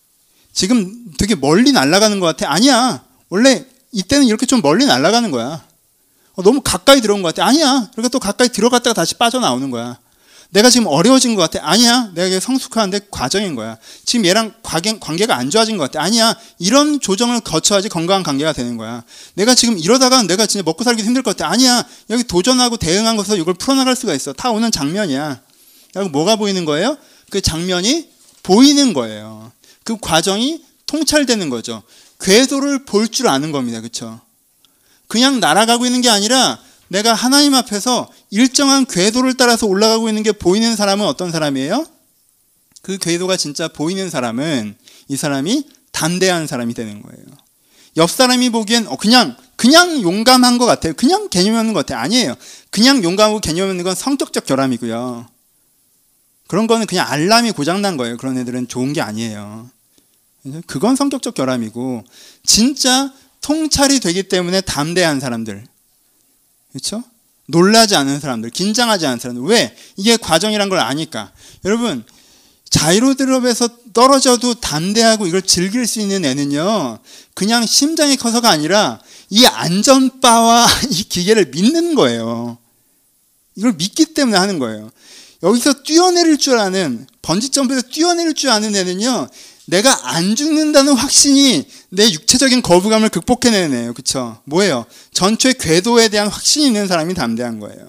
지금 되게 멀리 날아가는 것 같아. 아니야. 원래 이때는 이렇게 좀 멀리 날아가는 거야. 어, 너무 가까이 들어온 것 같아. 아니야. 그러니까 또 가까이 들어갔다가 다시 빠져나오는 거야. 내가 지금 어려워진 것 같아. 아니야. 내가 성숙하는데 과정인 거야. 지금 얘랑 관계, 관계가 안 좋아진 것 같아. 아니야. 이런 조정을 거쳐야지 건강한 관계가 되는 거야. 내가 지금 이러다가 내가 진짜 먹고 살기 힘들 것 같아. 아니야. 여기 도전하고 대응한 것에서 이걸 풀어나갈 수가 있어. 다 오는 장면이야. 그리고 뭐가 보이는 거예요? 그 장면이 보이는 거예요. 그 과정이 통찰되는 거죠. 궤도를 볼 줄 아는 겁니다. 그렇죠? 그냥 날아가고 있는 게 아니라 내가 하나님 앞에서 일정한 궤도를 따라서 올라가고 있는 게 보이는 사람은 어떤 사람이에요? 그 궤도가 진짜 보이는 사람은 이 사람이 담대한 사람이 되는 거예요. 옆 사람이 보기엔 그냥 그냥 용감한 것 같아요. 그냥 개념 없는 것 같아요. 아니에요. 그냥 용감하고 개념 없는 건 성격적 결함이고요. 그런 거는 그냥 알람이 고장난 거예요. 그런 애들은 좋은 게 아니에요. 그건 성격적 결함이고 진짜 통찰이 되기 때문에 담대한 사람들, 그렇죠? 놀라지 않는 사람들, 긴장하지 않는 사람들. 왜? 이게 과정이란 걸 아니까. 여러분, 자이로드롭에서 떨어져도 담대하고 이걸 즐길 수 있는 애는요, 그냥 심장이 커서가 아니라 이 안전바와 이 기계를 믿는 거예요. 이걸 믿기 때문에 하는 거예요. 여기서 뛰어내릴 줄 아는, 번지점프에서 뛰어내릴 줄 아는 애는요, 내가 안 죽는다는 확신이 내 육체적인 거부감을 극복해내는 애예요. 그렇죠? 뭐예요? 전체 궤도에 대한 확신이 있는 사람이 담대한 거예요.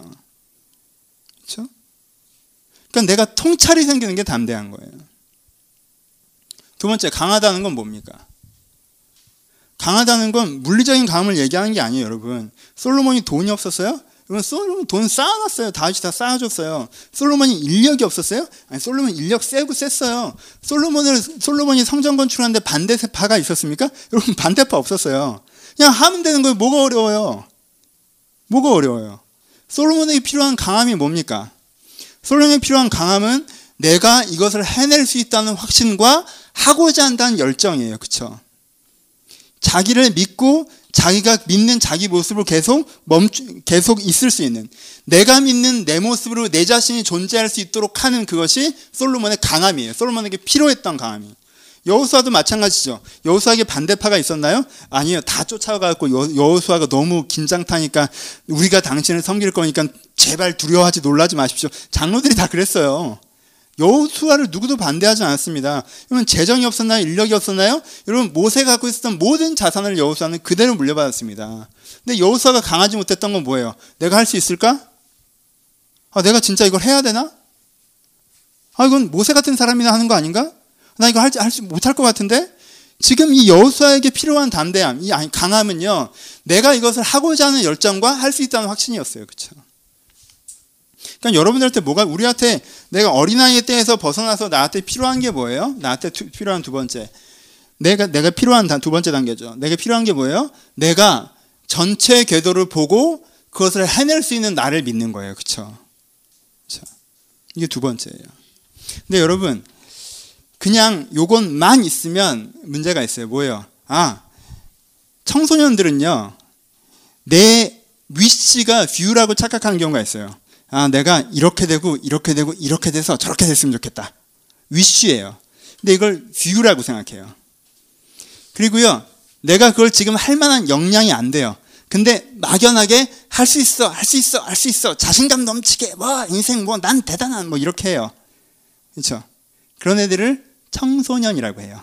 그렇죠? 그러니까 내가 통찰이 생기는 게 담대한 거예요. 두 번째, 강하다는 건 뭡니까? 강하다는 건 물리적인 강함을 얘기하는 게 아니에요, 여러분. 솔로몬이 돈이 없었어요? 여러분, 솔로몬 돈 쌓아놨어요. 다윗이 다 쌓아줬어요. 솔로몬이 인력이 없었어요? 아니, 솔로몬 인력 세고 셌어요. 솔로몬을, 솔로몬이 성전 건축하는데 반대파가 있었습니까? 여러분, 반대파 없었어요. 그냥 하면 되는 거예요. 뭐가 어려워요? 뭐가 어려워요? 솔로몬에게 필요한 강함이 뭡니까? 솔로몬에게 필요한 강함은 내가 이것을 해낼 수 있다는 확신과 하고자 한다는 열정이에요. 그쵸? 자기를 믿고 자기가 믿는 자기 모습을 계속 멈추, 계속 있을 수 있는, 내가 믿는 내 모습으로 내 자신이 존재할 수 있도록 하는 그것이 솔로몬의 강함이에요. 솔로몬에게 필요했던 강함이. 여호수아도 마찬가지죠. 여호수아에게 반대파가 있었나요? 아니에요. 다 쫓아가고 여호수아가 너무 긴장 타니까 우리가 당신을 섬길 거니까 제발 두려워하지 놀라지 마십시오. 장로들이 다 그랬어요. 여호수아를 누구도 반대하지 않았습니다. 여러분 재정이 없었나요? 인력이 없었나요? 여러분 모세가 갖고 있었던 모든 자산을 여호수아는 그대로 물려받았습니다. 근데 여호수아가 강하지 못했던 건 뭐예요? 내가 할 수 있을까? 아, 내가 진짜 이걸 해야 되나? 아, 이건 모세 같은 사람이나 하는 거 아닌가? 나 이거 할지 할지 못할 것 같은데? 지금 이 여호수아에게 필요한 담대함, 이 강함은요, 내가 이것을 하고자 하는 열정과 할 수 있다는 확신이었어요. 그렇죠? 그러니까 여러분들한테 뭐가, 우리한테 내가 어린아이의 때에서 벗어나서 나한테 필요한 게 뭐예요? 나한테 투, 필요한 두 번째. 내가, 내가 필요한 두 번째 단계죠. 내가 필요한 게 뭐예요? 내가 전체 궤도를 보고 그것을 해낼 수 있는 나를 믿는 거예요. 그렇죠? 그렇죠? 이게 두 번째예요. 근데 여러분, 그냥 요것만 있으면 문제가 있어요. 뭐예요? 아, 청소년들은요, 내 위시가 뷰라고 착각하는 경우가 있어요. 아, 내가 이렇게 되고 이렇게 되고 이렇게 돼서 저렇게 됐으면 좋겠다. 위시예요. 근데 이걸 뷰라고 생각해요. 그리고요, 내가 그걸 지금 할 만한 역량이 안 돼요. 근데 막연하게 할 수 있어, 할 수 있어, 할 수 있어, 자신감 넘치게, 뭐 인생 뭐 난 대단한 뭐 이렇게 해요. 그렇죠? 그런 애들을 청소년이라고 해요.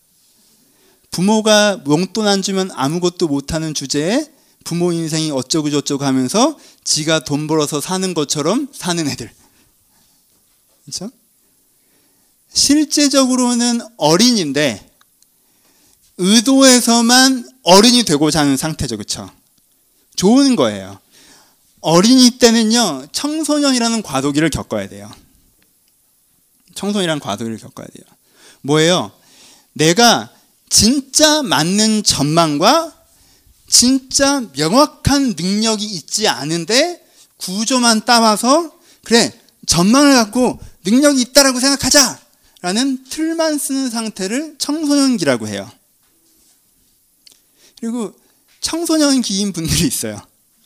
부모가 용돈 안 주면 아무것도 못하는 주제에 부모 인생이 어쩌고 저쩌고 하면서 지가 돈 벌어서 사는 것처럼 사는 애들. 그렇죠? 실제적으로는 어린인데 의도에서만 어른이 되고자 하는 상태죠. 그렇죠? 좋은 거예요. 어린이 때는요, 청소년이라는 과도기를 겪어야 돼요. 청소년이라는 과도기를 겪어야 돼요. 뭐예요? 내가 진짜 맞는 전망과 진짜 명확한 능력이 있지 않은데 구조만 따와서 그래, 전망을 갖고 능력이 있다라고 생각하자 라는 틀만 쓰는 상태를 청소년기라고 해요. 그리고 청소년기인 분들이 있어요.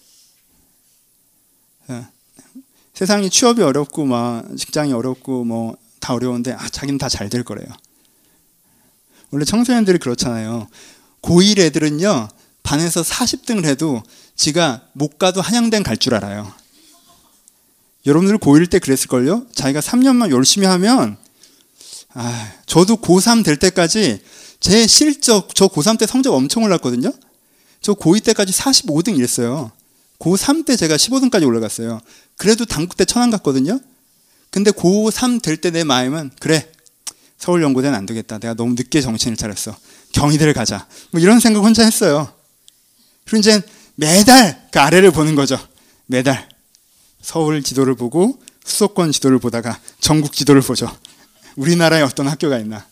세상이 취업이 어렵고 막 직장이 어렵고 뭐 다 어려운데 아, 자기는 다 잘 될 거래요. 원래 청소년들이 그렇잖아요. 고일 애들은요, 반에서 사십 등을 해도 지가 못 가도 한양대는 갈 줄 알아요. 여러분들 고일 때 그랬을걸요? 자기가 삼 년만 열심히 하면, 아, 저도 고삼 될 때까지 제 실적, 저 고삼 때 성적 엄청 올랐거든요? 저 고이 때까지 사십오 등 이랬어요. 고삼 때 제가 십오 등까지 올라갔어요. 그래도 당국대 천안 갔거든요? 근데 고삼 될 때 내 마음은, 그래, 서울연고대는 안 되겠다. 내가 너무 늦게 정신을 차렸어. 경희대를 가자. 뭐 이런 생각 혼자 했어요. 그리고 이제 매달 그 아래를 보는 거죠. 매달 서울 지도를 보고 수도권 지도를 보다가 전국 지도를 보죠. 우리나라에 어떤 학교가 있나.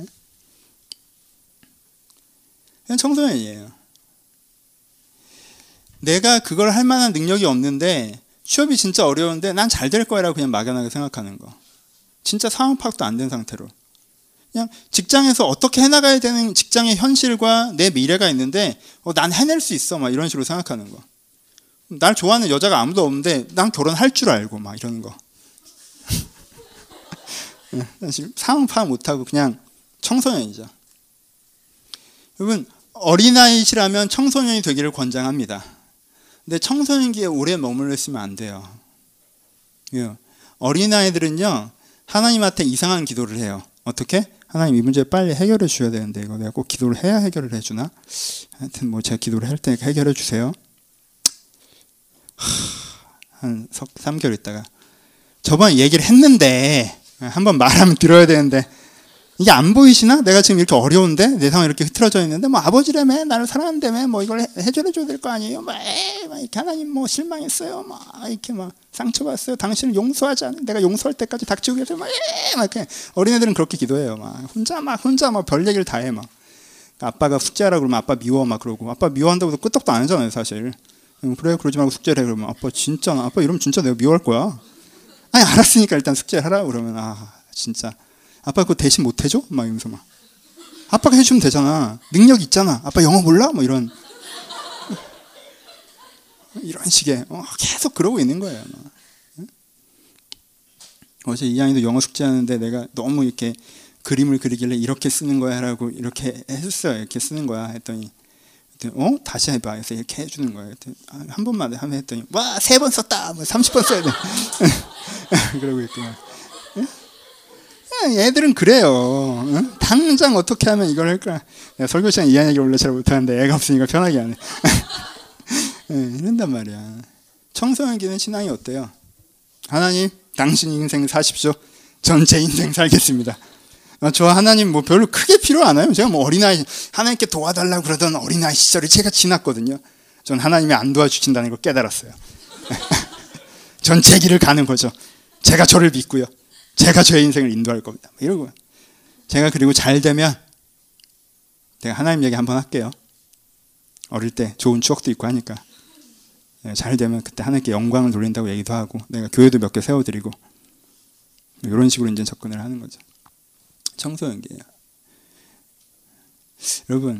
그냥 청소년이에요. 내가 그걸 할 만한 능력이 없는데 취업이 진짜 어려운데 난 잘 될 거라고 그냥 막연하게 생각하는 거. 진짜 상황 파악도 안 된 상태로. 그냥 직장에서 어떻게 해나가야 되는 직장의 현실과 내 미래가 있는데 어, 난 해낼 수 있어 막 이런 식으로 생각하는 거. 날 좋아하는 여자가 아무도 없는데 난 결혼할 줄 알고 막 이러는 거. 사실 상황 파악 못하고 그냥 청소년이죠. 여러분, 어린아이시라면 청소년이 되기를 권장합니다. 근데 청소년기에 오래 머물러 있으면 안 돼요. 어린아이들은요, 하나님한테 이상한 기도를 해요. 어떻게? 하나님 이 문제 빨리 해결해 주셔야 되는데 이거 내가 꼭 기도를 해야 해결을 해주나? 하여튼 뭐 제가 기도를 할 테니까 해결해 주세요. 한 삼 개월 있다가 저번에 얘기를 했는데 한번 말하면 들어야 되는데 이게 안 보이시나? 내가 지금 이렇게 어려운데 내 상황이 이렇게 흐트러져 있는데 뭐 아버지라며 나를 사랑한다며 뭐 이걸 해결해 줘야 될 거 아니에요? 막, 에이, 막 이렇게 하나님 뭐 실망했어요, 막 이렇게 막 상처받았어요. 당신을 용서하지 않는 내가 용서할 때까지 닥치고 계세요. 막, 에이, 막 이렇게 어린애들은 그렇게 기도해요. 막 혼자 막 혼자 막 별 얘기를 다 해 막. 아빠가 숙제하라 그러면 아빠 미워 막 그러고 아빠 미워한다고 해서 끄떡도 안 하잖아요, 사실. 그래 그러지 말고 숙제를 해 그러면 아빠 진짜 아빠 이러면 진짜 내가 미워할 거야. 아니 알았으니까 일단 숙제를 하라 그러면 아 진짜. 아빠 그거 대신 못 해줘? 막 이러면서 막 아빠가 해주면 되잖아. 능력 있잖아. 아빠 영어 몰라? 뭐 이런 이런 식의 어, 계속 그러고 있는 거예요. 어제 이한이도 영어 숙제하는데 내가 너무 이렇게 그림을 그리길래 이렇게 쓰는 거야라고 이렇게 해줬어요. 이렇게 쓰는 거야 했더니 어 다시 해봐. 그래서 이렇게 해주는 거예요. 아, 한 번만 하면 했더니 와 세 번 썼다. 뭐 삼십 번 써야 돼. 그러고 있구만. 애들은 그래요. 응? 당장 어떻게 하면 이걸 할까? 내가 설교 시간 이해하기 원래 잘 못하는데 애가 없으니까 편하게 하네. 네, 이런단 말이야. 청소년기는 신앙이 어때요? 하나님, 당신 인생 사십시오. 전 제 인생 살겠습니다. 저 하나님 뭐 별로 크게 필요 안 해요. 제가 뭐 어린아이, 하나님께 도와달라고 그러던 어린아이 시절이 제가 지났거든요. 전 하나님이 안 도와주신다는 걸 깨달았어요. 전 제 길을 가는 거죠. 제가 저를 믿고요. 제가 저의 인생을 인도할 겁니다. 이러고. 제가 그리고 잘 되면, 제가 하나님 얘기 한번 할게요. 어릴 때 좋은 추억도 있고 하니까. 잘 되면 그때 하나님께 영광을 돌린다고 얘기도 하고, 내가 교회도 몇 개 세워드리고, 이런 식으로 이제 접근을 하는 거죠. 청소년기예요. 여러분,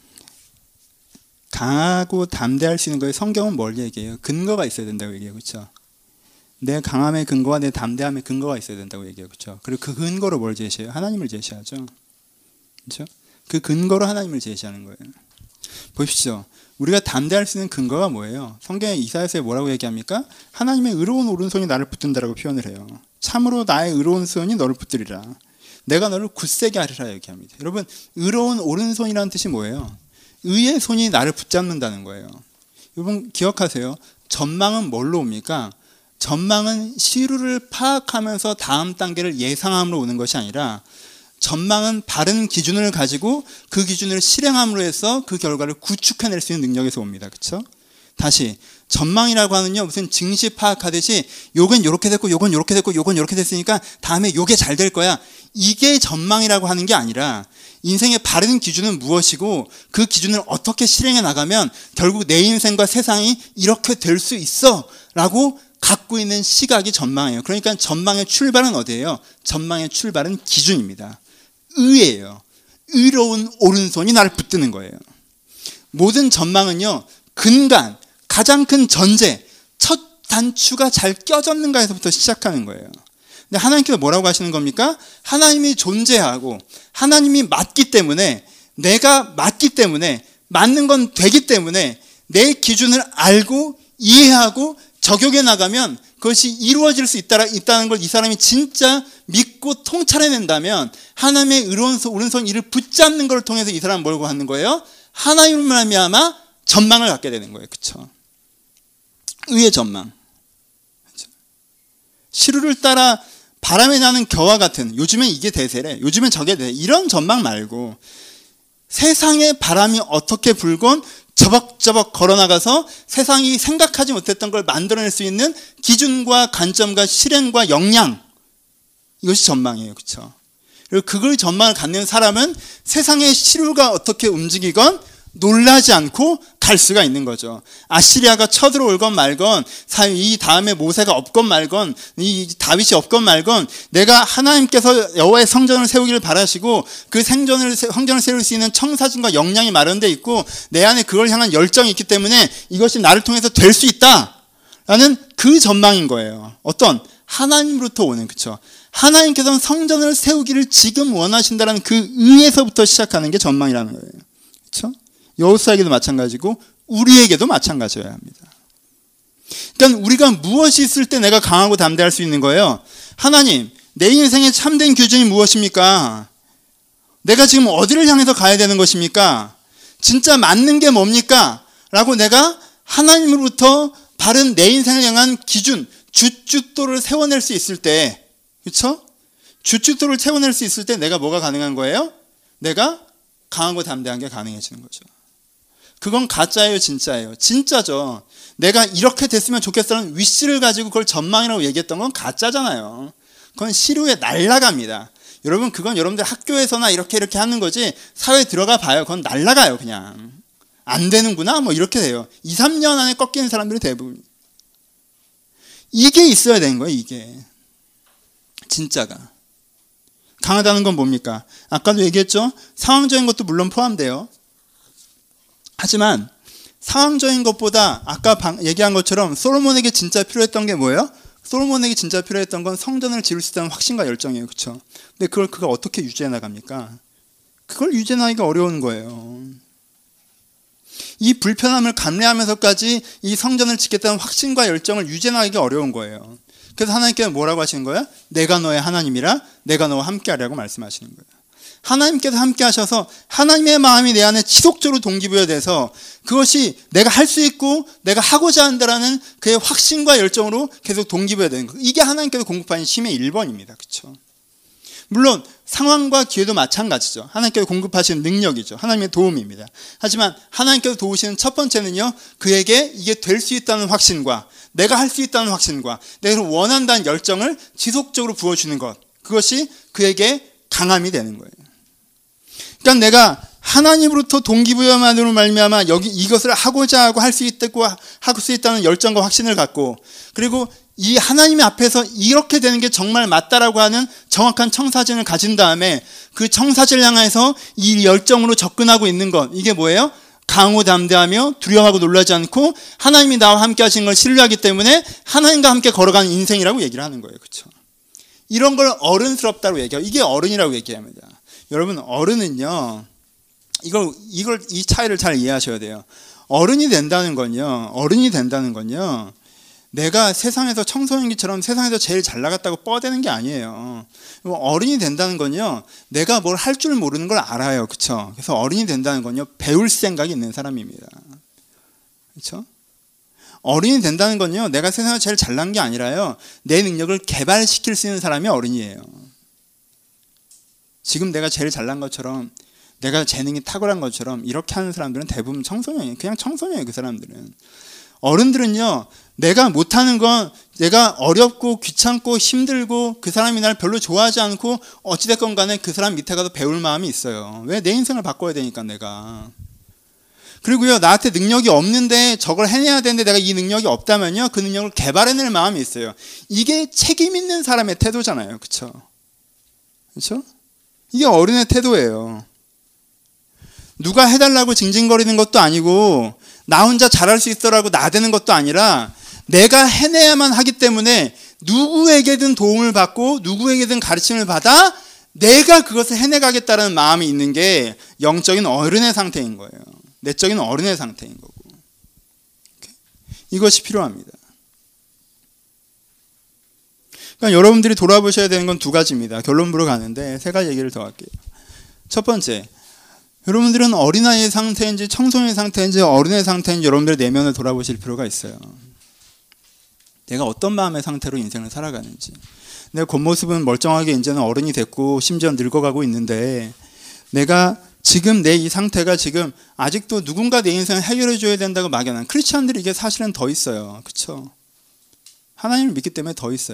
강하고 담대할 수 있는 거에 성경은 뭘 얘기해요? 근거가 있어야 된다고 얘기해요. 그렇죠? 내 강함의 근거와 내 담대함의 근거가 있어야 된다고 얘기해요. 그렇죠? 그리고 그 근거로 뭘 제시해요? 하나님을 제시하죠. 그렇죠? 그 근거로 하나님을 제시하는 거예요. 보십시오. 우리가 담대할 수 있는 근거가 뭐예요? 성경에 이사야서에 뭐라고 얘기합니까? 하나님의 의로운 오른손이 나를 붙든다라고 표현을 해요. 참으로 나의 의로운 손이 너를 붙들리라. 내가 너를 굳세게 하리라 얘기합니다. 여러분, 의로운 오른손이라는 뜻이 뭐예요? 의의 손이 나를 붙잡는다는 거예요. 여러분 기억하세요. 전망은 뭘로 옵니까? 전망은 시루를 파악하면서 다음 단계를 예상함으로 오는 것이 아니라, 전망은 바른 기준을 가지고 그 기준을 실행함으로 해서 그 결과를 구축해낼 수 있는 능력에서 옵니다. 그렇죠? 다시, 전망이라고 하는요, 무슨 증시 파악하듯이 요건 요렇게 됐고 요건 요렇게 됐고 요건 요렇게 됐으니까 다음에 요게 잘 될 거야. 이게 전망이라고 하는 게 아니라, 인생의 바른 기준은 무엇이고 그 기준을 어떻게 실행해 나가면 결국 내 인생과 세상이 이렇게 될 수 있어 라고 갖고 있는 시각이 전망이에요. 그러니까 전망의 출발은 어디예요? 전망의 출발은 기준입니다. 의예요. 의로운 오른손이 나를 붙드는 거예요. 모든 전망은요, 근간, 가장 큰 전제, 첫 단추가 잘 껴졌는가에서부터 시작하는 거예요. 근데 하나님께서 뭐라고 하시는 겁니까? 하나님이 존재하고 하나님이 맞기 때문에, 내가 맞기 때문에, 맞는 건 되기 때문에 내 기준을 알고 이해하고 적용해 나가면 그것이 이루어질 수 있다, 있다는 걸 이 사람이 진짜 믿고 통찰해낸다면, 하나님의 의로운 오른손 이를 붙잡는 걸 통해서 이 사람은 뭐라고 하는 거예요? 하나님을 말미암아 전망을 갖게 되는 거예요. 그렇죠? 의의 전망. 그렇죠? 시루를 따라 바람에 나는 겨와 같은, 요즘엔 이게 대세래, 요즘엔 저게 대세, 이런 전망 말고 세상의 바람이 어떻게 불건 저벅저벅 걸어나가서 세상이 생각하지 못했던 걸 만들어낼 수 있는 기준과 관점과 실행과 역량, 이것이 전망이에요. 그렇죠? 그리고 그걸 전망을 갖는 사람은 세상의 시루가 어떻게 움직이건 놀라지 않고 갈 수가 있는 거죠. 아시리아가 쳐들어올건 말건, 이 다음에 모세가 없건 말건, 이 다윗이 없건 말건, 내가 하나님께서 여호와의 성전을 세우기를 바라시고 그 생전을, 성전을 세울 수 있는 청사진과 역량이 마련되어 있고 내 안에 그걸 향한 열정이 있기 때문에 이것이 나를 통해서 될 수 있다라는 그 전망인 거예요. 어떤? 하나님으로부터 오는, 그쵸? 하나님께서는 성전을 세우기를 지금 원하신다는 그 의에서부터 시작하는 게 전망이라는 거예요. 그쵸? 여호수아에게도 마찬가지고 우리에게도 마찬가지여야 합니다. 그러니까 우리가 무엇이 있을 때 내가 강하고 담대할 수 있는 거예요? 하나님, 내 인생의 참된 기준이 무엇입니까? 내가 지금 어디를 향해서 가야 되는 것입니까? 진짜 맞는 게 뭡니까? 라고 내가 하나님으로부터 바른 내 인생을 향한 기준, 주춧돌을 세워낼 수 있을 때, 그렇죠? 주춧돌을 세워낼 수 있을 때 내가 뭐가 가능한 거예요? 내가 강하고 담대한 게 가능해지는 거죠. 그건 가짜예요, 진짜예요? 진짜죠. 내가 이렇게 됐으면 좋겠다는 위시를 가지고 그걸 전망이라고 얘기했던 건 가짜잖아요. 그건 시루에 날아갑니다. 여러분, 그건 여러분들 학교에서나 이렇게 이렇게 하는 거지, 사회에 들어가 봐요. 그건 날아가요, 그냥. 안 되는구나? 뭐 이렇게 돼요. 이, 삼 년 안에 꺾이는 사람들이 대부분. 이게 있어야 되는 거예요, 이게. 진짜가. 강하다는 건 뭡니까? 아까도 얘기했죠? 상황적인 것도 물론 포함돼요. 하지만 상황적인 것보다 아까 얘기한 것처럼 솔로몬에게 진짜 필요했던 게 뭐예요? 솔로몬에게 진짜 필요했던 건 성전을 지을 수 있다는 확신과 열정이에요. 그렇죠? 근데 그걸 그가 어떻게 유지해 나갑니까? 그걸 유지해 나가기가 어려운 거예요. 이 불편함을 감내하면서까지 이 성전을 짓겠다는 확신과 열정을 유지해 나가기가 어려운 거예요. 그래서 하나님께서 뭐라고 하시는 거예요? 내가 너의 하나님이라 내가 너와 함께하리라고 말씀하시는 거예요. 하나님께서 함께 하셔서 하나님의 마음이 내 안에 지속적으로 동기부여돼서 그것이 내가 할 수 있고 내가 하고자 한다라는 그의 확신과 열정으로 계속 동기부여되는 거예요. 이게 하나님께서 공급하는 힘의 일 번입니다. 그렇죠? 물론 상황과 기회도 마찬가지죠. 하나님께서 공급하시는 능력이죠. 하나님의 도움입니다. 하지만 하나님께서 도우시는 첫 번째는요, 그에게 이게 될 수 있다는 확신과 내가 할 수 있다는 확신과 내가 원한다는 열정을 지속적으로 부어주는 것, 그것이 그에게 강함이 되는 거예요. 그러니까 내가 하나님으로부터 동기부여만으로 말미암아 여기 이것을 하고자 하고 할 수 있다고 할 수 있다는 열정과 확신을 갖고, 그리고 이 하나님 앞에서 이렇게 되는 게 정말 맞다라고 하는 정확한 청사진을 가진 다음에 그 청사진을 향해서 이 열정으로 접근하고 있는 것, 이게 뭐예요? 강하고 담대하며 두려워하고 놀라지 않고 하나님이 나와 함께 하신 걸 신뢰하기 때문에 하나님과 함께 걸어가는 인생이라고 얘기를 하는 거예요. 그렇죠? 이런 걸 어른스럽다고 얘기해요. 이게 어른이라고 얘기합니다. 여러분, 어른은요, 이걸, 이걸, 이 차이를 잘 이해하셔야 돼요. 어른이 된다는 건요, 어른이 된다는 건요, 내가 세상에서 청소년기처럼 세상에서 제일 잘 나갔다고 뻐대는 게 아니에요. 어른이 된다는 건요, 내가 뭘 할 줄 모르는 걸 알아요. 그쵸? 그래서 어른이 된다는 건요, 배울 생각이 있는 사람입니다. 그쵸? 어른이 된다는 건요, 내가 세상에서 제일 잘난 게 아니라요, 내 능력을 개발시킬 수 있는 사람이 어른이에요. 지금 내가 제일 잘난 것처럼, 내가 재능이 탁월한 것처럼 이렇게 하는 사람들은 대부분 청소년이에요. 그냥 청소년이에요, 그 사람들은. 어른들은요, 내가 못하는 건 내가 어렵고 귀찮고 힘들고 그 사람이 날 별로 좋아하지 않고 어찌됐건 간에 그 사람 밑에 가서 배울 마음이 있어요. 왜? 내 인생을 바꿔야 되니까 내가. 그리고요, 나한테 능력이 없는데 저걸 해내야 되는데 내가 이 능력이 없다면요, 그 능력을 개발해낼 마음이 있어요. 이게 책임 있는 사람의 태도잖아요. 그렇죠? 그렇죠? 이게 어른의 태도예요. 누가 해달라고 징징거리는 것도 아니고 나 혼자 잘할 수 있어라고 나대는 것도 아니라 내가 해내야만 하기 때문에 누구에게든 도움을 받고 누구에게든 가르침을 받아 내가 그것을 해내가겠다는 마음이 있는 게 영적인 어른의 상태인 거예요. 내적인 어른의 상태인 거고. 이것이 필요합니다. 그러니까 여러분들이 돌아보셔야 되는 건 두 가지입니다. 결론부로 가는데 세 가지 얘기를 더 할게요. 첫 번째, 여러분들은 어린아이의 상태인지 청소년의 상태인지 어른의 상태인지 여러분들의 내면을 돌아보실 필요가 있어요. 내가 어떤 마음의 상태로 인생을 살아가는지. 내 겉모습은 멀쩡하게 이제는 어른이 됐고 심지어 늙어가고 있는데 내가 지금 내 이 상태가 지금 아직도 누군가 내 인생을 해결해 줘야 된다고 막연한 크리스찬들이 이게 사실은 더 있어요. 그렇죠? 하나님을 믿기 때문에 더 있어요.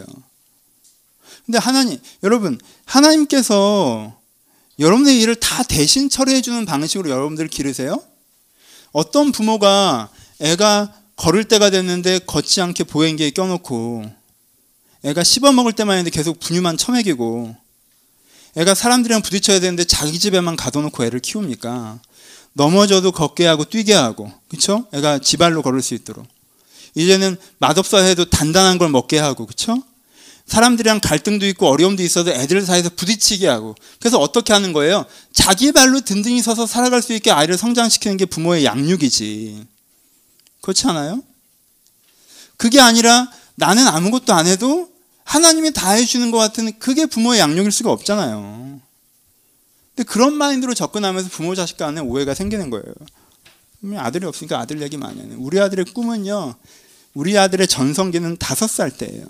근데 하나님, 여러분, 하나님께서 여러분의 일을 다 대신 처리해 주는 방식으로 여러분들을 기르세요? 어떤 부모가 애가 걸을 때가 됐는데 걷지 않게 보행기에 껴놓고 애가 씹어먹을 때만 했는데 계속 분유만 처먹이고 애가 사람들이랑 부딪혀야 되는데 자기 집에만 가둬놓고 애를 키웁니까? 넘어져도 걷게 하고 뛰게 하고, 그렇죠? 애가 지발로 걸을 수 있도록. 이제는 맛없어 해도 단단한 걸 먹게 하고, 그렇죠? 사람들이랑 갈등도 있고 어려움도 있어도 애들 사이에서 부딪히게 하고. 그래서 어떻게 하는 거예요? 자기 발로 든든히 서서 살아갈 수 있게 아이를 성장시키는 게 부모의 양육이지. 그렇지 않아요? 그게 아니라 나는 아무것도 안 해도 하나님이 다 해주는 것 같은 그게 부모의 양육일 수가 없잖아요. 근데 그런 마인드로 접근하면서 부모 자식 간에 오해가 생기는 거예요. 아들이 없으니까 아들 얘기 많이 하네. 우리 아들의 꿈은요, 우리 아들의 전성기는 다섯 살 때예요.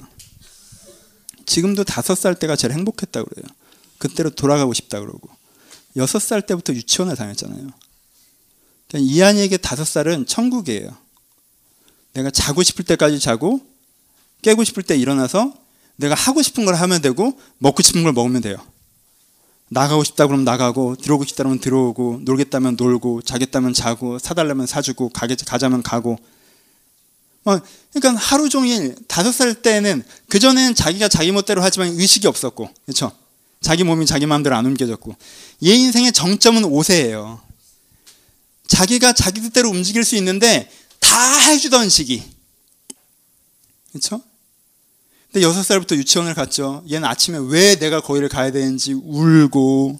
지금도 다섯 살 때가 제일 행복했다고 그래요. 그때로 돌아가고 싶다 그러고. 여섯 살 때부터 유치원을 다녔잖아요. 그러니까 이한이에게 다섯 살은 천국이에요. 내가 자고 싶을 때까지 자고 깨고 싶을 때 일어나서 내가 하고 싶은 걸 하면 되고 먹고 싶은 걸 먹으면 돼요. 나가고 싶다 그러면 나가고 들어오고 싶다 그러면 들어오고 놀겠다면 놀고 자겠다면 자고 사달라면 사주고 가게, 가자면 가고. 어, 그러니까 하루 종일 다섯 살 때는 그전에는 자기가 자기 멋대로 하지만 의식이 없었고, 그렇죠? 자기 몸이 자기 마음대로 안 옮겨졌고. 얘 인생의 정점은 오 세예요. 자기가 자기 뜻대로 움직일 수 있는데 다 해주던 시기. 그렇죠? 근데 여섯 살부터 유치원을 갔죠. 얘는 아침에 왜 내가 거기를 가야 되는지 울고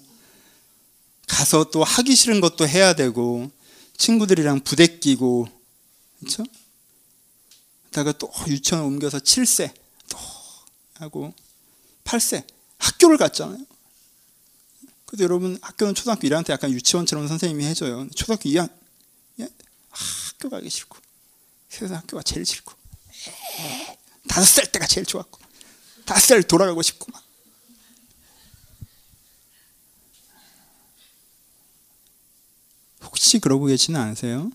가서 또 하기 싫은 것도 해야 되고 친구들이랑 부대끼고, 그렇죠? 다가 또 유치원을 옮겨서 칠 세 또 하고 팔 세 학교를 갔잖아요. 그래도 여러분 학교는 초등학교 일 학년 때 약간 유치원처럼 선생님이 해줘요. 초등학교 이 학년 학교 가기 싫고 세상 학교가 제일 싫고 다섯 살 때가 제일 좋았고 다섯 살 돌아가고 싶고 막. 혹시 그러고 계시는 않으세요?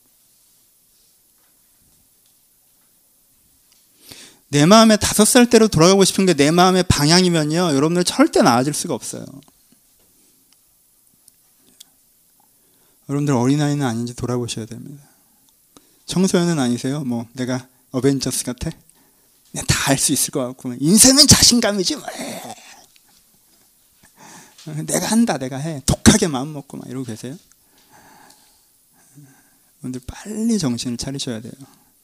내 마음에 다섯 살 때로 돌아가고 싶은 게 내 마음의 방향이면요, 여러분들 절대 나아질 수가 없어요. 여러분들 어린아이는 아닌지 돌아보셔야 됩니다. 청소년은 아니세요? 뭐 내가 어벤져스 같아? 다 할 수 있을 것 같고 인생은 자신감이지 뭐. 내가 한다, 내가 해. 독하게 마음 먹고 막 이러고 계세요? 여러분들 빨리 정신을 차리셔야 돼요.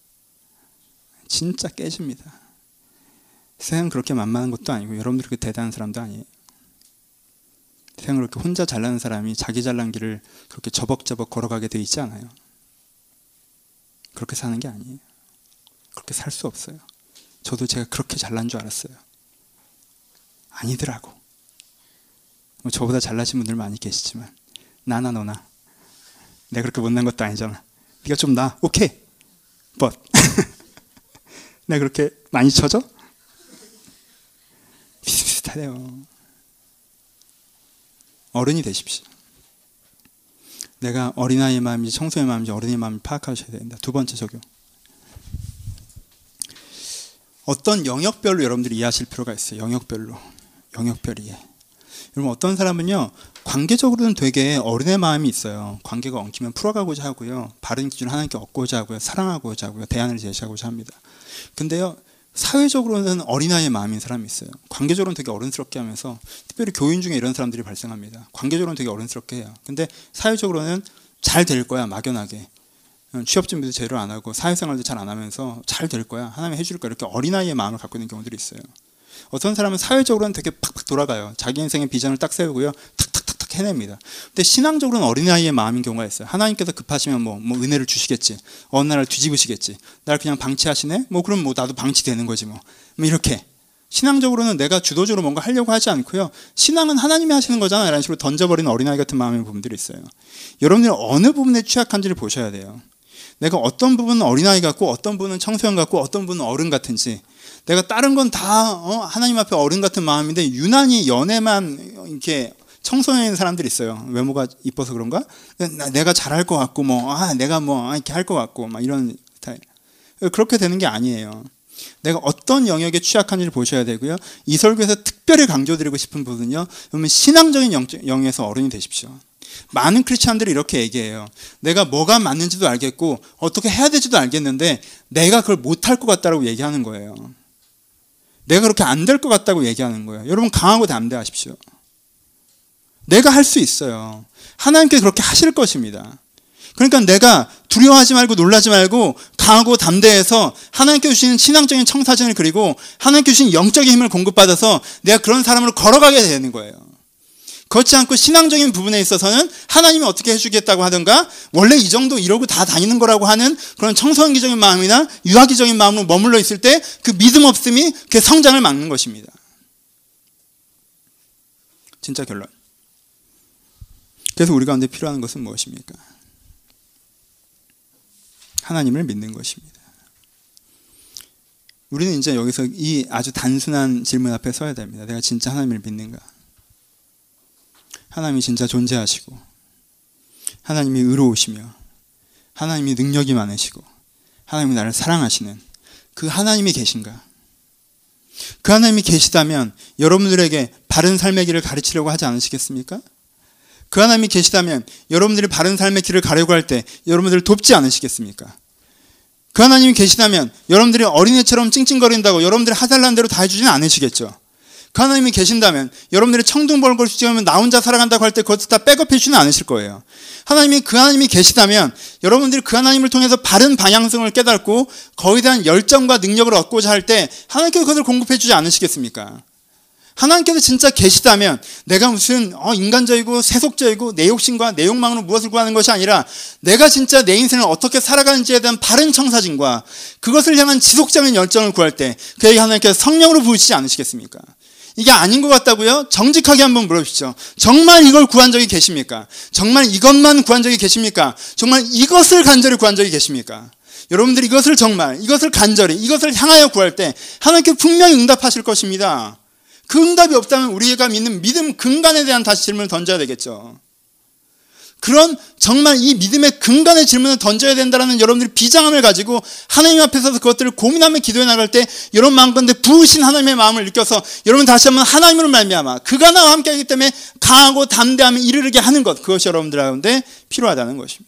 진짜 깨집니다. 세상은 그렇게 만만한 것도 아니고 여러분들 그렇게 대단한 사람도 아니에요. 세상은 그렇게 혼자 잘나는 사람이 자기 잘난 길을 그렇게 저벅저벅 걸어가게 돼 있지 않아요. 그렇게 사는 게 아니에요. 그렇게 살 수 없어요. 저도 제가 그렇게 잘난 줄 알았어요. 아니더라고. 뭐 저보다 잘나신 분들 많이 계시지만 나나 너나 내가 그렇게 못난 것도 아니잖아. 네가 좀 나. 오케이. But 내가 그렇게 많이 쳐져? 비슷비슷하네요. 어른이 되십시오. 내가 어린아이의 마음인지 청소년의 마음인지 어른의 마음을 파악하셔야 됩니다. 두 번째 적용. 어떤 영역별로 여러분들이 이해하실 필요가 있어요. 영역별로. 영역별 이해. 여러분 어떤 사람은요, 관계적으로는 되게 어른의 마음이 있어요. 관계가 엉키면 풀어가고자 하고요. 바른 기준을 하나님께 얻고자 하고요. 사랑하고자 하고요. 대안을 제시하고자 합니다. 근데요, 사회적으로는 어린아이의 마음인 사람이 있어요. 관계적으로는 되게 어른스럽게 하면서, 특별히 교인 중에 이런 사람들이 발생합니다. 관계적으로는 되게 어른스럽게 해요. 근데 사회적으로는 잘 될 거야, 막연하게. 취업 준비도 제대로 안 하고 사회생활도 잘 안 하면서 잘 될 거야, 하나님이 해줄 거야, 이렇게 어린아이의 마음을 갖고 있는 경우들이 있어요. 어떤 사람은 사회적으로는 되게 팍팍 돌아가요. 자기 인생의 비전을 딱 세우고요, 탁탁탁탁 해냅니다. 근데 신앙적으로는 어린아이의 마음인 경우가 있어요. 하나님께서 급하시면 뭐, 뭐 은혜를 주시겠지, 어느 날 뒤집으시겠지, 날 그냥 방치하시네? 뭐 그럼 뭐 나도 방치되는 거지 뭐. 뭐 이렇게 신앙적으로는 내가 주도적으로 뭔가 하려고 하지 않고요, 신앙은 하나님이 하시는 거잖아, 이런 식으로 던져버리는 어린아이 같은 마음의 부분들이 있어요. 여러분들이 어느 부분에 취약한지를 보셔야 돼요. 내가 어떤 부분은 어린아이 같고 어떤 부분은 청소년 같고 어떤 부분은 어른 같은지, 내가 다른 건 다 어, 하나님 앞에 어른 같은 마음인데 유난히 연애만 이렇게 청소년인 사람들이 있어요. 외모가 이뻐서 그런가? 내가 잘할 것 같고 뭐 아, 내가 뭐 이렇게 할 것 같고 막 이런 스타일. 그렇게 되는 게 아니에요. 내가 어떤 영역에 취약한지를 보셔야 되고요. 이 설교에서 특별히 강조드리고 싶은 부분은요, 그러면 신앙적인 영역에서 어른이 되십시오. 많은 크리스찬들이 이렇게 얘기해요. 내가 뭐가 맞는지도 알겠고 어떻게 해야 될지도 알겠는데 내가 그걸 못할 것 같다고 얘기하는 거예요. 내가 그렇게 안 될 것 같다고 얘기하는 거예요. 여러분 강하고 담대하십시오. 내가 할 수 있어요. 하나님께서 그렇게 하실 것입니다. 그러니까 내가 두려워하지 말고 놀라지 말고 강하고 담대해서 하나님께서 주시는 신앙적인 청사진을 그리고 하나님께서 주신 영적인 힘을 공급받아서 내가 그런 사람으로 걸어가게 되는 거예요. 그렇지 않고 신앙적인 부분에 있어서는 하나님이 어떻게 해주겠다고 하든가 원래 이 정도 이러고 다 다니는 거라고 하는 그런 청소년기적인 마음이나 유아기적인 마음으로 머물러 있을 때 그 믿음 없음이 그 성장을 막는 것입니다. 진짜 결론. 그래서 우리 가운데 필요한 것은 무엇입니까? 하나님을 믿는 것입니다. 우리는 이제 여기서 이 아주 단순한 질문 앞에 서야 됩니다. 내가 진짜 하나님을 믿는가? 하나님이 진짜 존재하시고 하나님이 의로우시며 하나님이 능력이 많으시고 하나님이 나를 사랑하시는 그 하나님이 계신가? 그 하나님이 계시다면 여러분들에게 바른 삶의 길을 가르치려고 하지 않으시겠습니까? 그 하나님이 계시다면 여러분들이 바른 삶의 길을 가려고 할 때 여러분들을 돕지 않으시겠습니까? 그 하나님이 계시다면 여러분들이 어린애처럼 찡찡거린다고 여러분들이 하달라는 대로 다 해주지는 않으시겠죠? 그 하나님이 계신다면 여러분들이 청둥벌걸 수지하면 나 혼자 살아간다고 할 때 그것도 다 백업해 주지는 않으실 거예요. 하나님이 그 하나님이 계시다면 여러분들이 그 하나님을 통해서 바른 방향성을 깨닫고 거기에 대한 열정과 능력을 얻고자 할 때 하나님께서 그것을 공급해 주지 않으시겠습니까? 하나님께서 진짜 계시다면 내가 무슨 어, 인간적이고 세속적이고 내 욕심과 내 욕망으로 무엇을 구하는 것이 아니라 내가 진짜 내 인생을 어떻게 살아가는지에 대한 바른 청사진과 그것을 향한 지속적인 열정을 구할 때 그에게 하나님께서 성령으로 부으시지 않으시겠습니까? 이게 아닌 것 같다고요? 정직하게 한번 물어보십시오. 정말 이걸 구한 적이 계십니까? 정말 이것만 구한 적이 계십니까? 정말 이것을 간절히 구한 적이 계십니까? 여러분들이 이것을 정말 이것을 간절히 이것을 향하여 구할 때 하나님께 분명히 응답하실 것입니다. 그 응답이 없다면 우리가 믿는 믿음 근간에 대한 다시 질문을 던져야 되겠죠. 그런 정말 이 믿음의 근간의 질문을 던져야 된다는 여러분들이 비장함을 가지고 하나님 앞에서 그것들을 고민하며 기도해 나갈 때 여러분 마음가운데 부으신 하나님의 마음을 느껴서 여러분 다시 한번 하나님으로 말미암아 그가 나와 함께하기 때문에 강하고 담대함에 이르게 하는 것, 그것이 여러분들 가운데 필요하다는 것입니다.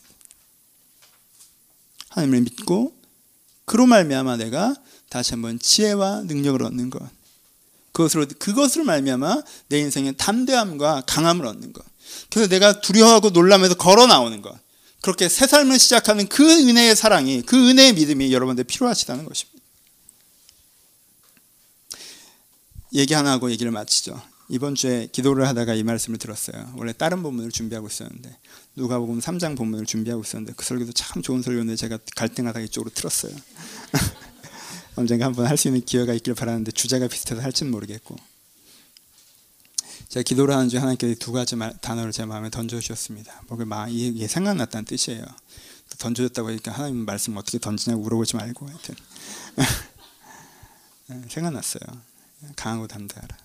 하나님을 믿고 그로 말미암아 내가 다시 한번 지혜와 능력을 얻는 것, 그것으로 그것으로 말미암아 내 인생의 담대함과 강함을 얻는 것, 그래서 내가 두려워하고 놀라면서 걸어 나오는 것, 그렇게 새 삶을 시작하는 그 은혜의 사랑이, 그 은혜의 믿음이 여러분들 필요하시다는 것입니다. 얘기 하나 하고 얘기를 마치죠. 이번 주에 기도를 하다가 이 말씀을 들었어요. 원래 다른 본문을 준비하고 있었는데 누가복음 삼 장 본문을 준비하고 있었는데 그 설교도 참 좋은 설교인데 제가 갈등하다가 이쪽으로 틀었어요. 언젠가 한번 할 수 있는 기회가 있길 바라는데 주제가 비슷해서 할지는 모르겠고, 제가 기도를 하는 중에 하나님께서 두 가지 말, 단어를 제 마음에 던져주셨습니다. 뭐 이게 생각났다는 뜻이에요. 던져줬다고 하니까 하나님 말씀 어떻게 던지냐고 물어보지 말고 하여튼 생각났어요. 강하고 담대하라.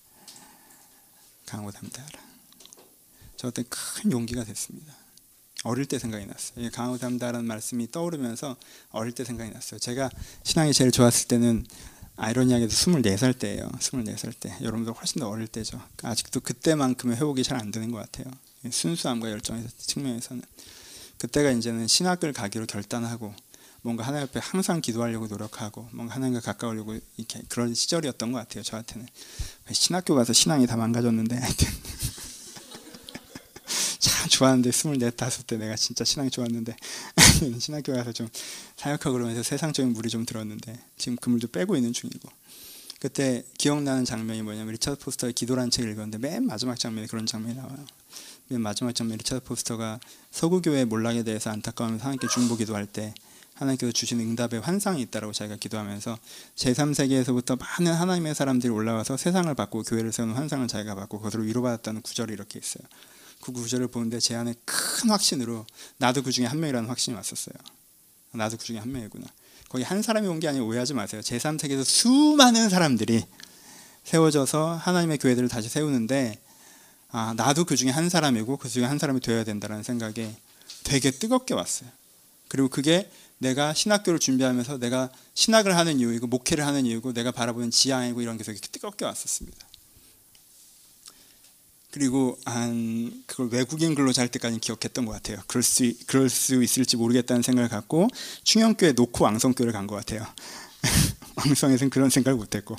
강하고 담대하라. 저한테 큰 용기가 됐습니다. 어릴 때 생각이 났어요. 강하고 담대하라는 말씀이 떠오르면서 어릴 때 생각이 났어요. 제가 신앙이 제일 좋았을 때는 아이러니하게도 스물네 살 때예요. 스물네 살 때. 여러분들 훨씬 더 어릴 때죠. 아직도 그때만큼의 회복이 잘 안 되는 것 같아요. 순수함과 열정의 측면에서는. 그때가 이제는 신학을 가기로 결단하고 뭔가 하나님 앞에 항상 기도하려고 노력하고 뭔가 하나님과 가까우려고 이렇게 그런 시절이었던 것 같아요. 저한테는. 신학교 가서 신앙이 다 망가졌는데 하여튼 참 좋았는데 스물네, 다섯 때 내가 진짜 신앙이 좋았는데 신학교 가서 좀 사역하고 그러면서 세상적인 물이 좀 들었는데 지금 그 물도 빼고 있는 중이고, 그때 기억나는 장면이 뭐냐면 리차드 포스터의 기도라는 책을 읽었는데 맨 마지막 장면에 그런 장면이 나와요. 맨 마지막 장면에 리차드 포스터가 서구교회 몰락에 대해서 안타까우면서 하나님께 중보기도할 때 하나님께서 주신 응답의 환상이 있다라고 자기가 기도하면서 제삼 세기에서부터 많은 하나님의 사람들이 올라와서 세상을 바꾸고 교회를 세우는 환상을 자기가 받고 그것으로 위로받았다는 구절이 이렇게 있어요. 그 구절을 보는데 제 안에 큰 확신으로 나도 그 중에 한 명이라는 확신이 왔었어요. 나도 그 중에 한 명이구나. 거기 한 사람이 온 게 아니고 오해하지 마세요. 제삼 세기에서 수많은 사람들이 세워져서 하나님의 교회들을 다시 세우는데 아, 나도 그 중에 한 사람이고 그 중에 한 사람이 되어야 된다는 생각에 되게 뜨겁게 왔어요. 그리고 그게 내가 신학교를 준비하면서 내가 신학을 하는 이유이고 목회를 하는 이유고 내가 바라보는 지향이고 이런 게 되게 뜨겁게 왔었습니다. 그리고 한 그걸 외국인 근로자 할 때까지 기억했던 것 같아요. 그럴 수, 그럴 수 있을지 모르겠다는 생각을 갖고 충영교회 놓고 왕성교회를 간 것 같아요. 왕성에서는 그런 생각을 못했고,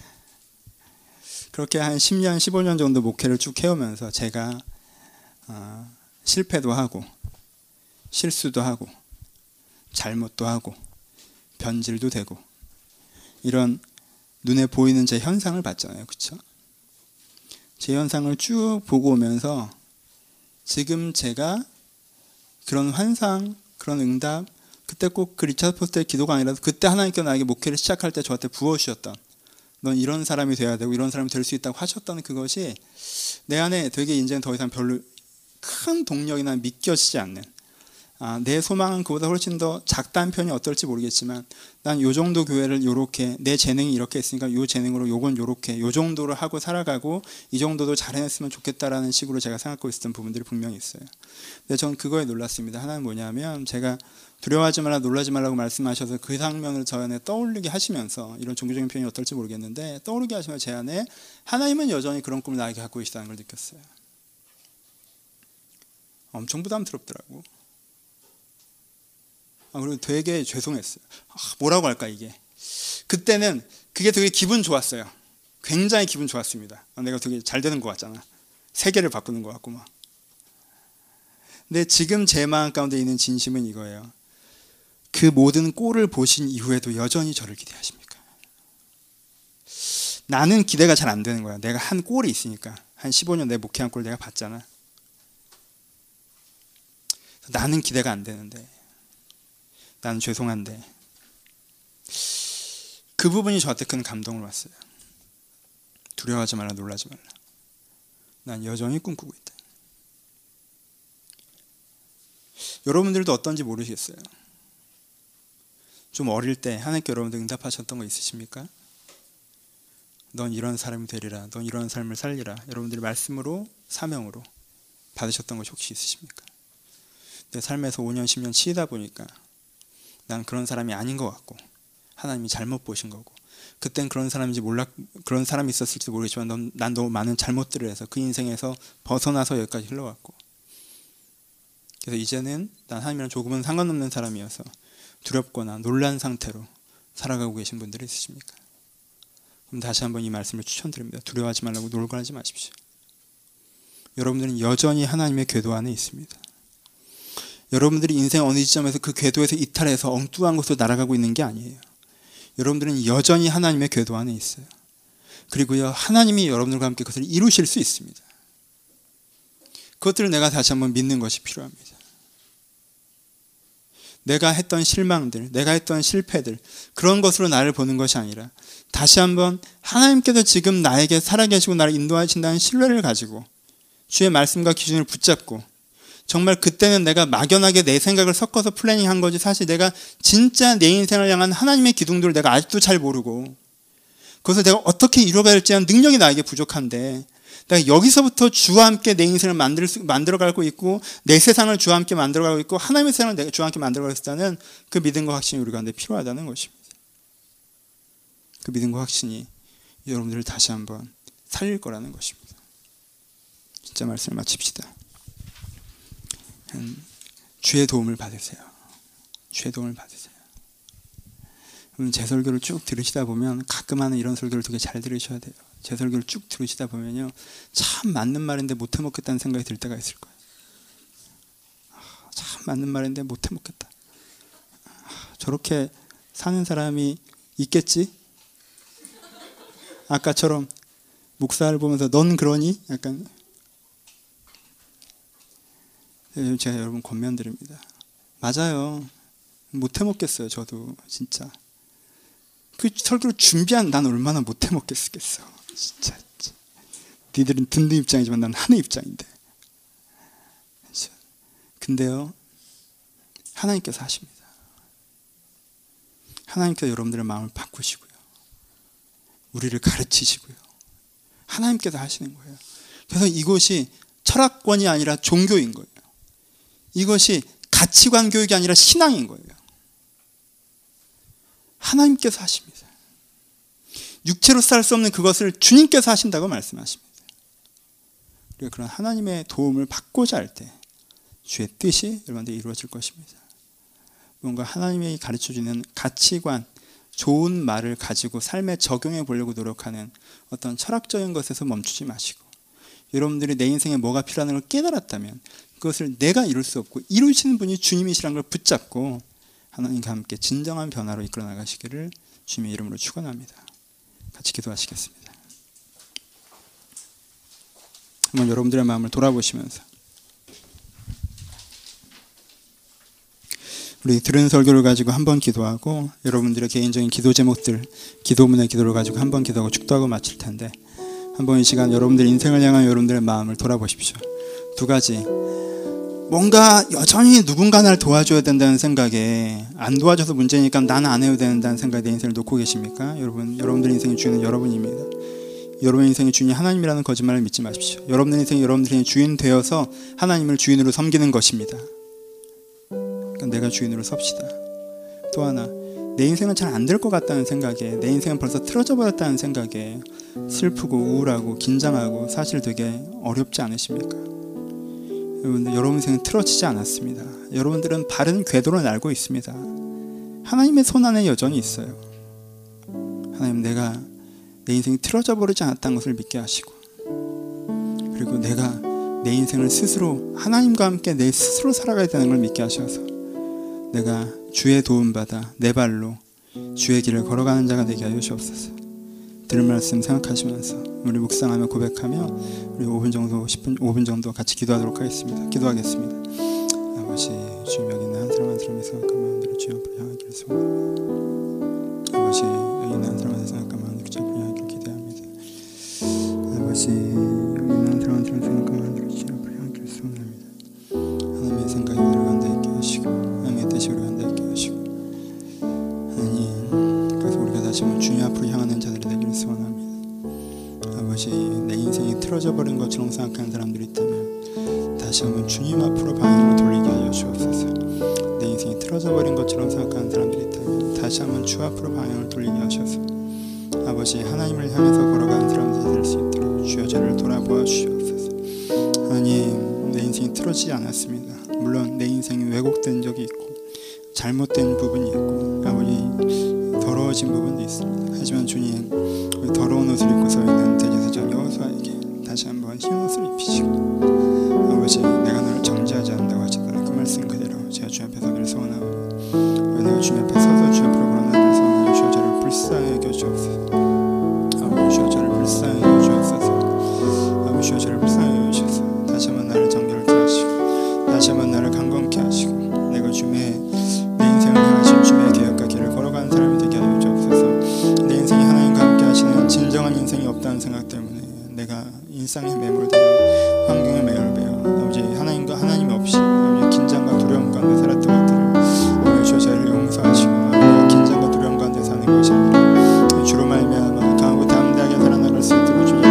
그렇게 한 십 년, 십오 년 정도 목회를 쭉 해오면서 제가 어, 실패도 하고 실수도 하고 잘못도 하고 변질도 되고 이런 눈에 보이는 제 현상을 봤잖아요. 그렇죠? 제 현상을 쭉 보고 오면서 지금 제가 그런 환상, 그런 응답, 그때 꼭 그 리차드 포스터의 기도가 아니라도 그때 하나님께서 나에게 목회를 시작할 때 저한테 부어주셨던, 넌 이런 사람이 돼야 되고 이런 사람이 될 수 있다고 하셨던 그것이 내 안에 되게 이제는 더 이상 별로 큰 동력이나 믿겨지지 않는, 아, 내 소망은 그보다 훨씬 더 작다는 편이 어떨지 모르겠지만 난 요 정도 교회를 요렇게 내 재능이 이렇게 있으니까 요 재능으로 요건 요렇게 요 정도로 하고 살아가고 이 정도도 잘해냈으면 좋겠다라는 식으로 제가 생각하고 있었던 부분들이 분명히 있어요. 근데 전 그거에 놀랐습니다. 하나는 뭐냐면 제가 두려워하지 말라 놀라지 말라고 말씀하셔서 그 장면을 저 안에 떠올리게 하시면서, 이런 종교적인 표현이 어떨지 모르겠는데 떠오르게 하시면서 제 안에 하나님은 여전히 그런 꿈을 나에게 갖고 계시다는 걸 느꼈어요. 엄청 부담스럽더라고. 아, 그리고 되게 죄송했어요. 아, 뭐라고 할까 이게. 그때는 그게 되게 기분 좋았어요. 굉장히 기분 좋았습니다. 아, 내가 되게 잘 되는 것 같잖아. 세계를 바꾸는 것 같고 막. 근데 지금 제 마음 가운데 있는 진심은 이거예요. 그 모든 꼴을 보신 이후에도 여전히 저를 기대하십니까? 나는 기대가 잘 안 되는 거야. 내가 한 꼴이 있으니까. 한 십오 년 내 목회한 꼴 내가 봤잖아. 나는 기대가 안 되는데, 나는 죄송한데, 그 부분이 저한테 큰 감동을 왔어요. 두려워하지 말라, 놀라지 말라. 난 여전히 꿈꾸고 있다. 여러분들도 어떤지 모르겠어요. 좀 어릴 때 하나님께 여러분들 응답하셨던 거 있으십니까? 넌 이런 사람이 되리라, 넌 이런 삶을 살리라, 여러분들이 말씀으로 사명으로 받으셨던 것이 혹시 있으십니까? 내 삶에서 오 년 십 년 치이다 보니까 난 그런 사람이 아닌 것 같고 하나님이 잘못 보신 거고, 그땐 그런 사람인지 몰라, 그런 사람이 있었을지 모르겠지만 넌, 난 너무 많은 잘못들을 해서 그 인생에서 벗어나서 여기까지 흘러왔고, 그래서 이제는 난 하나님이랑 조금은 상관없는 사람이어서 두렵거나 놀란 상태로 살아가고 계신 분들이 있으십니까? 그럼 다시 한번 이 말씀을 추천드립니다. 두려워하지 말라고 놀라지 마십시오. 여러분들은 여전히 하나님의 궤도 안에 있습니다. 여러분들이 인생 어느 지점에서 그 궤도에서 이탈해서 엉뚱한 곳으로 날아가고 있는 게 아니에요. 여러분들은 여전히 하나님의 궤도 안에 있어요. 그리고요, 하나님이 여러분들과 함께 그것을 이루실 수 있습니다. 그것들을 내가 다시 한번 믿는 것이 필요합니다. 내가 했던 실망들, 내가 했던 실패들, 그런 것으로 나를 보는 것이 아니라 다시 한번 하나님께서 지금 나에게 살아계시고 나를 인도하신다는 신뢰를 가지고 주의 말씀과 기준을 붙잡고, 정말 그때는 내가 막연하게 내 생각을 섞어서 플래닝한 거지, 사실 내가 진짜 내 인생을 향한 하나님의 기둥들을 내가 아직도 잘 모르고 그것을 내가 어떻게 이루어가야 할지 하는 능력이 나에게 부족한데, 내가 여기서부터 주와 함께 내 인생을 만들 수, 만들어가고 있고 내 세상을 주와 함께 만들어가고 있고 하나님의 세상을 내가 주와 함께 만들어가고 있다는 그 믿음과 확신이 우리 가운데 필요하다는 것입니다. 그 믿음과 확신이 여러분들을 다시 한번 살릴 거라는 것입니다. 진짜 말씀을 마칩시다. 주의 도움을 받으세요. 주의 도움을 받으세요. 제 설교를 쭉 들으시다 보면 가끔 하는 이런 설교를 되게 잘 들으셔야 돼요. 제 설교를 쭉 들으시다 보면요, 참 맞는 말인데 못 해먹겠다는 생각이 들 때가 있을 거예요. 참 맞는 말인데 못 해먹겠다. 저렇게 사는 사람이 있겠지? 아까처럼 목사를 보면서 넌 그러니? 약간. 제가 여러분 권면드립니다. 맞아요. 못 해먹겠어요. 저도 진짜. 그 설교를 준비한 난 얼마나 못 해먹겠겠어. 진짜. 니들은 듣는 입장이지만 난 하는 입장인데. 근데요, 하나님께서 하십니다. 하나님께서 여러분들의 마음을 바꾸시고요, 우리를 가르치시고요, 하나님께서 하시는 거예요. 그래서 이것이 철학권이 아니라 종교인 거예요. 이것이 가치관 교육이 아니라 신앙인 거예요. 하나님께서 하십니다. 육체로 살 수 없는 그것을 주님께서 하신다고 말씀하십니다. 우리가 그런 하나님의 도움을 받고자 할 때 주의 뜻이 여러분들이 이루어질 것입니다. 뭔가 하나님이 가르쳐주는 가치관, 좋은 말을 가지고 삶에 적용해 보려고 노력하는 어떤 철학적인 것에서 멈추지 마시고, 여러분들이 내 인생에 뭐가 필요하는 걸 깨달았다면 그것을 내가 이룰 수 없고 이루시는 분이 주님이시라는 걸 붙잡고 하나님과 함께 진정한 변화로 이끌어 나가시기를 주님의 이름으로 축원합니다. 같이 기도하시겠습니다. 한번 여러분들의 마음을 돌아보시면서 우리 들은 설교를 가지고 한번 기도하고, 여러분들의 개인적인 기도 제목들, 기도문의 기도를 가지고 한번 기도하고 축도하고 마칠 텐데, 한번 이 시간 여러분들 인생을 향한 여러분들의 마음을 돌아보십시오. 두 가지, 뭔가 여전히 누군가 날 도와줘야 된다는 생각에, 안 도와줘서 문제니까 나는 안 해도 된다는 생각에 내 인생을 놓고 계십니까? 여러분, 여러분들 인생의 주인은 여러분입니다. 여러분의 인생의 주인이 하나님이라는 거짓말을 믿지 마십시오. 여러분의 인생이 여러분들의 주인 되어서 하나님을 주인으로 섬기는 것입니다. 그러니까 내가 주인으로 섭시다. 또 하나, 내 인생은 잘 안 될 것 같다는 생각에, 내 인생은 벌써 틀어져 버렸다는 생각에 슬프고 우울하고 긴장하고 사실 되게 어렵지 않으십니까? 여러분들, 여러분 인생은 틀어지지 않았습니다. 여러분들은 바른 궤도를 알고 있습니다. 하나님의 손 안에 여전히 있어요. 하나님, 내가 내 인생이 틀어져 버리지 않았다는 것을 믿게 하시고, 그리고 내가 내 인생을 스스로 하나님과 함께 내 스스로 살아가야 되는 걸 믿게 하셔서 내가 주의 도움받아 내 발로 주의 길을 걸어가는 자가 되게 하여 주옵소서. 들은 말씀 생각하시면서 우리 묵상하며 고백하며 우리 오 분 정도 십 분 오 분 정도 같이 기도하도록 하겠습니다. 기도하겠습니다. 아버지, 주님 여기 있는 한 사람 한 사람의 생각과 마음대로 주님 앞으로 향하기를 소원합니다. 아버지, 여기 있는 한 사람 한 생각과 마음대로 주님 앞으로 향하기를 기대합니다. 아버지, 여기 있는 한 사람 한 사람의 생각과 마음대로 주님 앞으로 향하기를 소원합니다. 하나님의 생각이 우리를 간다있게 하시고 하나님의 뜻이 우리를 간다있게 하시고 하나님, 그래서 우리가 다시 한번 주님 앞으로 향하는 자들이 되기를 소원합니다. 아버지, 내 인생이 틀어져 버린 것처럼 생각하는 사람들이 있다면 다시 한번 주님 앞으로 방향을 돌리게 하여 주옵소서. 내 인생이 틀어져 버린 것처럼 생각하는 사람들이 있다면 다시 한번 주 앞으로 방향을 돌리게 하셔서 아버지, 하나님을 향해서 걸어가는 사람들이 될 수 있도록 주여 저를 돌아보아 주시옵소서. 하나님, 내 인생이 틀어지지 않았습니다. 물론 내 인생이 왜곡된 적이 있고 잘못된 부분이 있고 아버지 더러워진 부분도 있습니다. 하지만 주님, 우리 더러운 옷을 입고 서 있는 대제사장 여호수아에게 다시 한번 흰 옷을 입히시고 아버지, 내가 너를 정죄하지 않는다고 하셨다는 그 말씀 그대로 제가 주님 앞에 서기를 소원하오니 내가 주님 앞에 서서 주님 앞으로 걸어나기를 소원하니 주여 저를 불쌍히 여겨주옵소서. 아버지, 주여 저를 불쌍히 여겨주옵소서. 아버지, 주여 저를 불쌍히 여겨주옵소서. 다시 한번 나를 정결케 하시고 다시 한번 나를 강건케 하시고 내가 주님의 내 인생을 향하신 주님의 계획과 길을 걸어가는 사람이 되게 하여 주옵소서. 내 인생이 하나님과 함께 하시는 진정한 인생이 없다는 생각 때문에 내가 일상에 매몰되어 환경에 매몰되어 아버지 하나님과 하나님 없이 아버지 긴장과 두려움 가운데 살았던 것들을 아버지 주여 저를 용서하시고 아버지 긴장과 두려움 가운데 사는 것이 아니라 주로 말미암아 강하고 담대하게 살아나갈 수 있도록 주님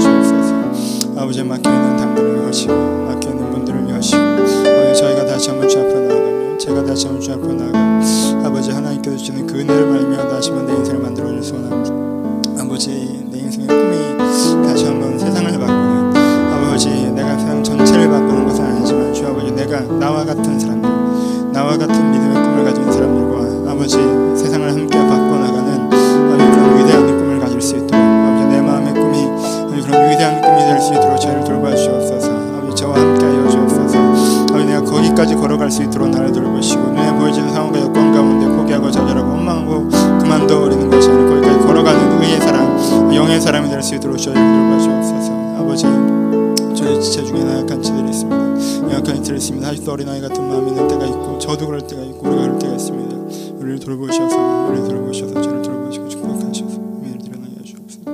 도와주옵소서. 아버지, 맡겨있는 담들을 위하시고 맡겨있는 분들을 위하시고 아버지, 저희가 다시 한번 주 앞으로 나아가며 제가 다시 한번 주 앞으로 나아가 아버지 하나님께서 주시는 그 은혜를 말미암아 다시 한번 내 인생을 만들어줄 소원합니다. 아버지, 내 인생의 꿈이 다시 한번 세상을 바꾸는 아버지, 내가 세상 전체를 바꾸는 것은 아니지만 주 아버지, 내가 나와 같은 사람들 나와 같은 믿음의 꿈을 가진 사람들과 아버지 세상을 함께 바꿔나가는 아버지 그런 위대한 꿈을 가질 수 있도록 아버지 내 마음의 꿈이 아버지 그런 위대한 꿈이 될 수 있도록 저를 돌봐 주옵소서. 아버지, 저와 함께 하여 주옵소서. 아버지, 내가 거기까지 걸어갈 수 있도록 나를 돌보시고 눈에 보이지는 상황과 여건 가운데 포기하고 좌절하고 원망하고 그만둬버리는 것이 아니고 거기까지 걸어가는 의의 사람, 영의 사람이 될 수 있도록 저를 돌봐 주옵소서. 아버지, 저희 지체 중에 나약한 지들이 있습니다. 약한 이들이 있습니다. 아직도 어린아이 같은 마음이 있는 때가 있고 저도 그럴 때가 있고 우리가 그럴 때가 있습니다. 우리를 돌보셔서 우리를 돌보셔서 저를 돌보시고 축복하셔서 은혜를 드러나게 하시옵소서.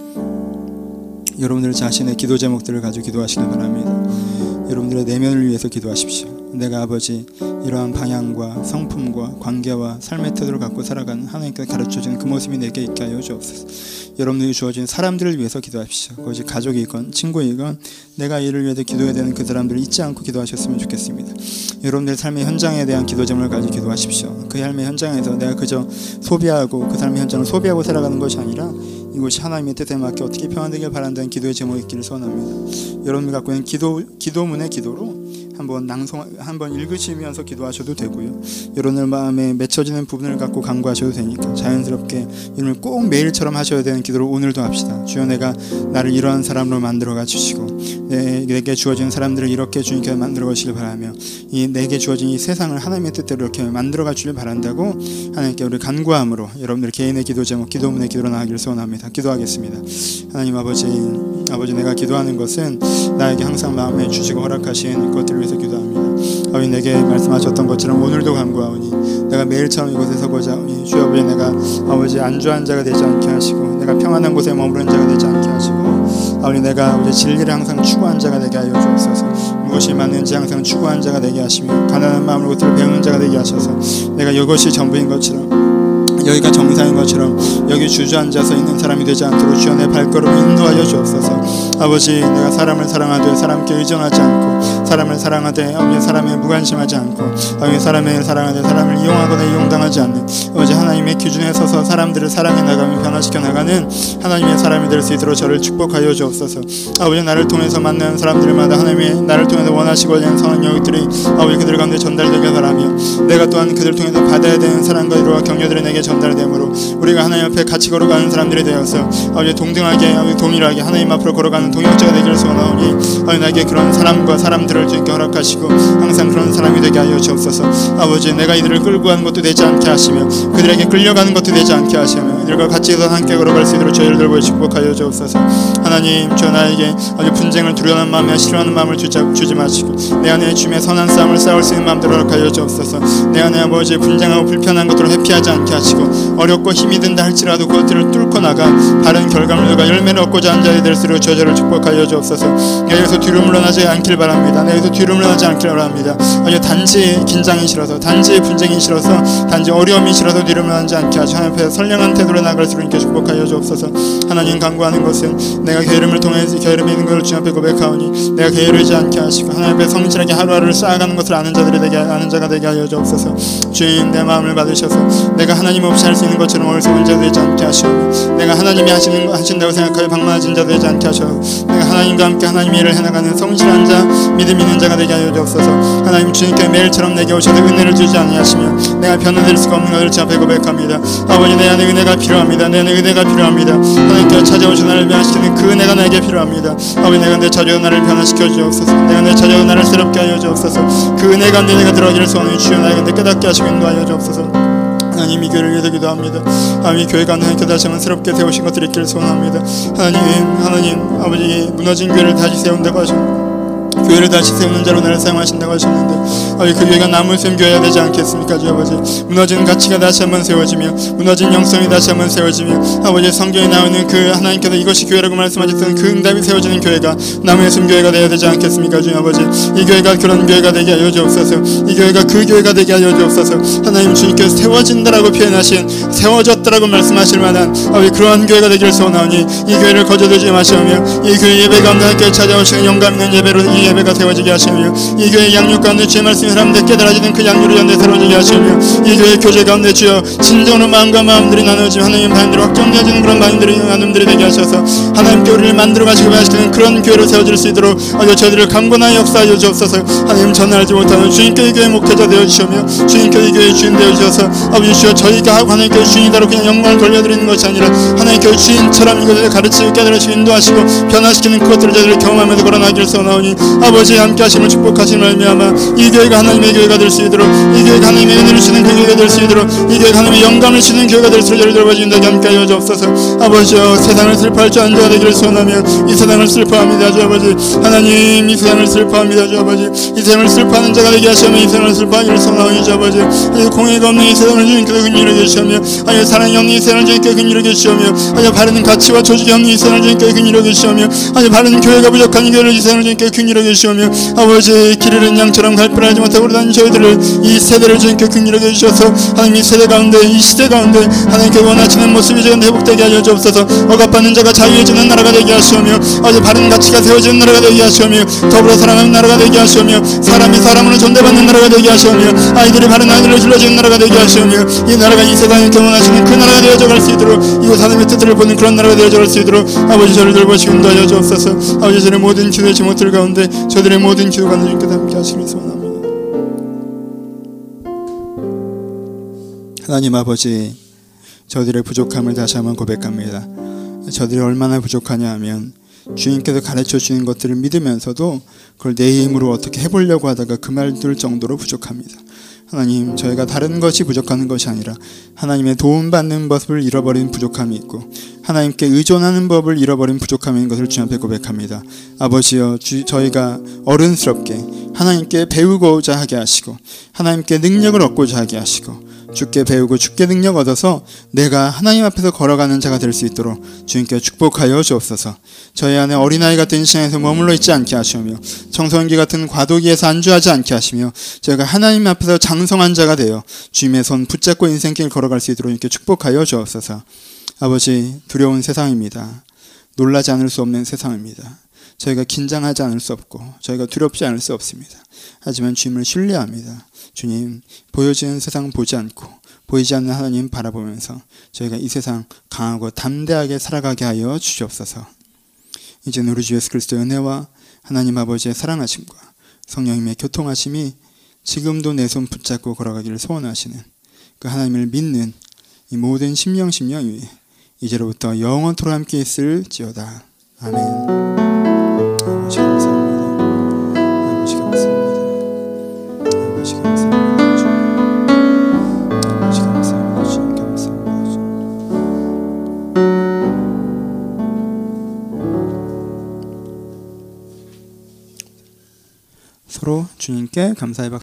여러분들 자신의 기도 제목들을 가지고 기도하시기 바랍니다. 여러분들의 내면을 위해서 기도하십시오. 내가 아버지 이러한 방향과 성품과 관계와 삶의 태도를 갖고 살아가는 하나님께서 가르쳐주는 그 모습이 내게 있게 하여 주옵소서. 여러분들이 주어진 사람들을 위해서 기도하십시오. 그것이 가족이건 친구이건 내가 이를 위해서 기도해야 되는 그 사람들을 잊지 않고 기도하셨으면 좋겠습니다. 여러분들의 삶의 현장에 대한 기도 제목을 가지고 기도하십시오. 그 삶의 현장에서 내가 그저 소비하고 그 삶의 현장을 소비하고 살아가는 것이 아니라 이곳이 하나님의 뜻에 맞게 어떻게 평안되길 바란다는 기도의 제목이 있기를 소원합니다. 여러분이 갖고 있는 기도, 기도문의 기도로 한번 낭송 한번 읽으시면서 기도하셔도 되고요. 여러분들 마음에 맺혀지는 부분을 갖고 간구하셔도 되니까 자연스럽게 이름을 꼭 매일처럼 하셔야 되는 기도를 오늘도 합시다. 주여, 내가 나를 이러한 사람으로 만들어가 주시고 내, 내게 주어진 사람들을 이렇게 주님께 만들어 가시길 바라며 이 내게 주어진 이 세상을 하나님의 뜻대로 이렇게 만들어가 주길 바란다고 하나님께 우리 간구함으로 여러분들 개인의 기도 제목, 기도문의 기도로 나가기를 소원합니다. 기도하겠습니다. 하나님 아버지, 아버지 내가 기도하는 것은 나에게 항상 마음에 주시고 허락하신 것들을 위해서 기도합니다. 아버지, 내게 말씀하셨던 것처럼 오늘도 간구하오니 내가 매일처럼 이곳에 서고자 하오니 주여 아버지, 내가 아버지 안주한 자가 되지 않게 하시고 내가 평안한 곳에 머무른 자가 되지 않게 하시고 아버지, 내가 아버지 진리를 항상 추구한 자가 되게 하여 주옵소서. 무엇이 맞는지 항상 추구한 자가 되게 하시며 가난한 마음으로 그것을 배우는 자가 되게 하셔서 내가 이것이 전부인 것처럼 여기가 정상인 것처럼 여기 주저앉아서 있는 사람이 되지 않도록 주여 내 발걸음을 인도하여 주옵소서. 아버지, 내가 사람을 사랑하되 사람께 의존하지 않고 사람을 사랑하되 아버지 사람에 무관심하지 않고 아버지 사람을 사랑하되 사람을 이용하거나 이용당하지 않는 아버지 하나님의 기준에 서서 사람들을 사랑해 나가며 변화시켜 나가는 하나님의 사람이 될 수 있도록 저를 축복하여 주옵소서. 아버지, 나를 통해서 만나는 사람들마다 하나님의 나를 통해서 원하시고 하는 선한 영역들이 아버지 그들 가운데 전달되길 바라며 내가 또한 그들 통해서 받아야 되는 사랑과 위로와 격려들을 내게 전 전달됨으로 우리가 하나님 앞에 같이 걸어가는 사람들이 되어서 아버지 동등하게 아버지 동일하게 하나님 앞으로 걸어가는 동역자가 되기를 소원하오니 아버지 나에게 그런 사람과 사람들을 주님께 허락하시고 항상 그런 사람이 되게 하여 주옵소서. 아버지 내가 이들을 끌고 가는 것도 되지 않게 하시며 그들에게 끌려가는 것도 되지 않게 하시며 이들과 같이 해서 함께 걸어갈 수 있도록 저희를 돌보여 축복하여 주옵소서. 하나님 저 나에게 아주 분쟁을 두려워하는 마음이나 싫어하는 마음을 주지, 주지 마시고 내 안에 주님의 선한 싸움을 싸울 수 있는 마음대로 허락하여 주옵소서. 내 안에 아버지 분쟁하고 불편한 것들을 회피하지 않게 하시고 어렵고 힘이 든다 할지라도 그것들을 뚫고 나가 바른 결과물과 열매를 얻고자 하는 자들이 될 수 있도록 저희를 축복하여 주옵소서. 여기서 뒤로 물러나지 않길 바랍니다. 여기서 뒤로 물러나지 않길 바랍니다. 아주 단지 긴장이 싫어서 단지 분쟁이 싫어서 단지 어려움이 싫어서 뒤로 물러나지 않게 하시고 하나님 앞에 선량한 태도로 나갈 수 있게 축복하여 주옵소서. 하나님 간구하는 것은 내가 게으름을 통해서 게으름이 있는 것을 주님 앞에 고백하오니 내가 게으르지 않게 하시고 하나님 앞에 성실하게 하루하루를 쌓아가는 것을 아는 자들이 되게 아는 자가 되게 하여 주옵소서. 주님 내 마음을 받으셔서 내가 하나님 없이 할 수 있는 것처럼 어리석은 자 되지 않게 하시오며 내가 하나님이 하시는 하신다고 생각하여 방만하진 자 되지 않게 하시오. 내가 하나님과 함께 하나님의 일을 해나가는 성실한 자 믿음 있는 자가 되게 하여 주옵소서. 하나님 주님께 매일처럼 내게 오셔서 은혜를 주지 아니하시며 내가 변화될 수가 없는 것을 주 앞에 고백합니다. 아버지 내 안에 은혜가 필요합니다. 내 안에 은혜가 필요합니다. 하나님께 찾아오셔 나를 변화시키는 그 은혜가 나에게 필요합니다. 아버지 내가 내 찾아온 나를 변화시켜 주옵소서. 내가 내 찾아온 나를 새롭게 하여 주옵소서. 그 은혜 가운데 내가 들어가기를 소원하니 주여 나에게 내 깨닫게 하시고 인도하여 주옵소서. 하나님 이 교회를 위해서 기도합니다. 하나님 이 교회가 하나님께 다시 한번 새롭게 세우신 것들이 있기를 소원합니다. 하나님 하나님 아버지 무너진 교회를 다시 세운다고 하셨습니다. 교회를 다시 세우는 자로 나를 사용하신다고 하셨는데 아버지 그 교회가 남을 세운 교회가 되지 않겠습니까? 주 아버지 무너진 가치가 다시 한번 세워지며 무너진 영성이 다시 한번 세워지며 아버지 성경에 나오는 그 하나님께서 이것이 교회라고 말씀하셨던 그 응답이 세워지는 교회가 남의 세운 교회가 되어야 되지 않겠습니까? 주 아버지 이 교회가 그런 교회가 되게 하여 주옵소서. 이 교회가 그 교회가 되게 하여 주옵소서. 하나님 주님께서 세워진다라고 표현하신 세워졌다라고 말씀하실 만한 아버지 그러한 교회가 되기를 소원하오니 이 교회를 거저들지 마시오며 이 교회 예배 가운데 함께 찾아오시는 영감 있는 예배로 이 예배가 세워지게 하시며 이 교회 양육 가운데 주의 말씀이 사람들 깨달아지는 그 양육을 연대 세워지게 하시며 이 교회 교제 가운데 주여 진정으로 마음과 마음들이 나누어지며 하나님 마음대로 확정되어지는 그런 마음들이 나눔들이 되게 하셔서 하나님께 우리를 만들어 가시고 배하시는 그런 교회로 세워질 수 있도록 아주 저희들을 강건하여 역사하여 주옵소서. 하나님 전혀 알지 못하는 주님께 이 교회 목회자 되어주시며 주님께 이 교회 주인 되어주셔서 아버지 주여 저희가 하고 하나님께 주인이다로 그냥 영광을 돌려드리는 것이 아니라 하나님께 주인처럼 이것을 가르치고 깨달으시고 인도하시고 변화시키는 그것들을 저희들을 경험하면서 걸어나기를 소원하오니 아버지 함께 하심을 축복하시는 말미암아 이 교회가 하나님의 교회가 될 수 있도록 이 교회가 하나님의 은혜를 주는 그 교회가 될 수 있도록 이 교회가 하나님의 영감을 주는 교회가 될 수 있도록 저를 돌봐주신다게 함께 하여 주옵소서. 아버지여 세상을 슬퍼할 줄 아는 자가 되기를 소원하며 이 세상을 슬퍼합니다 주 아버지. 하나님 이 세상을 슬퍼합니다 주 아버지. 이 세상을 슬퍼하는 자가 되게 하시며 이 세상을 슬퍼하기를 소원하오니 주 아버지. 아니 공의가 없는 이 세상을 주님께서 긍휼하게 주시며 아니 사랑이 없는 이 세상을 주님께 긍휼하게 주시며 아니 바른 가치와 조직이 없는 이 세상을 주님께 긍휼하게 주시며 아니 바른 교회가 부족한 이 교회를 이 세상을 주님께 긍휼하게 주시며 아버지 길 잃은 양처럼 갈 뻔 하지 못하고 다니는 저희들을 이 세대를 주님께 긍휼하게 주셔서 하나님 이 세대 가운데 이 시대 가운데 하나님께 원하시는 모습이 저희가 회복되게 하여 주옵소서. 억압받는 자가 자유해지는 나라가 되게 하시오며 아주 바른 가치가 세워지는 나라가 되게 하시오며 더불어 사랑하는 나라가 되게 하시오며 사람이 사람으로 존대받는 나라가 되게 하시오며 아이들이 바른 아이들을 길러주는 나라가 되게 하시오며 이 나라가 이 세상에 원하시는 그 나라가 되어져 갈 수 있도록 이곳 하나님의 뜻을 보는 그런 나라가 되어져 갈 수 있도록 아버지 저를 돌보시고 인도하여 주옵소서. 아버지 저의 모든 기도의 제목들 가운데 저들의 모든 기도가 주님께서 함께 하시길 소원합니다. 하나님 아버지 저들의 부족함을 다시 한번 고백합니다. 저들이 얼마나 부족하냐 하면 주님께서 가르쳐 주는 것들을 믿으면서도 그걸 내 힘으로 어떻게 해보려고 하다가 그만둘 정도로 부족합니다. 하나님 저희가 다른 것이 부족한 것이 아니라 하나님의 도움받는 법을 잃어버린 부족함이 있고 하나님께 의존하는 법을 잃어버린 부족함이 있는 것을 주님 앞에 고백합니다. 아버지여 주, 저희가 어른스럽게 하나님께 배우고자 하게 하시고 하나님께 능력을 얻고자 하게 하시고 주께 배우고 주께 능력 얻어서 내가 하나님 앞에서 걸어가는 자가 될 수 있도록 주님께 축복하여 주옵소서. 저희 안에 어린아이 같은 시간에서 머물러 있지 않게 하시며 청소년기 같은 과도기에서 안주하지 않게 하시며 저희가 하나님 앞에서 장성한 자가 되어 주님의 손 붙잡고 인생길 걸어갈 수 있도록 이렇게 축복하여 주옵소서. 아버지 두려운 세상입니다. 놀라지 않을 수 없는 세상입니다. 저희가 긴장하지 않을 수 없고 저희가 두렵지 않을 수 없습니다. 하지만 주님을 신뢰합니다. 주님 보여지는 세상 보지 않고 보이지 않는 하나님 바라보면서 저희가 이 세상 강하고 담대하게 살아가게 하여 주시옵소서. 이제는 우리 주 예수 그리스도의 은혜와 하나님 아버지의 사랑하심과 성령님의 교통하심이 지금도 내 손 붙잡고 걸어가기를 소원하시는 그 하나님을 믿는 이 모든 심령 심령 이제로부터 영원토록 함께 있을지어다. 아멘. 아버지 감사합니다. 아버지 감사합니다. 아버지 감사합니다. 주. 아버지 감사합니다. 주님 감사합니다. 주. 서로 주님께 감사의 박수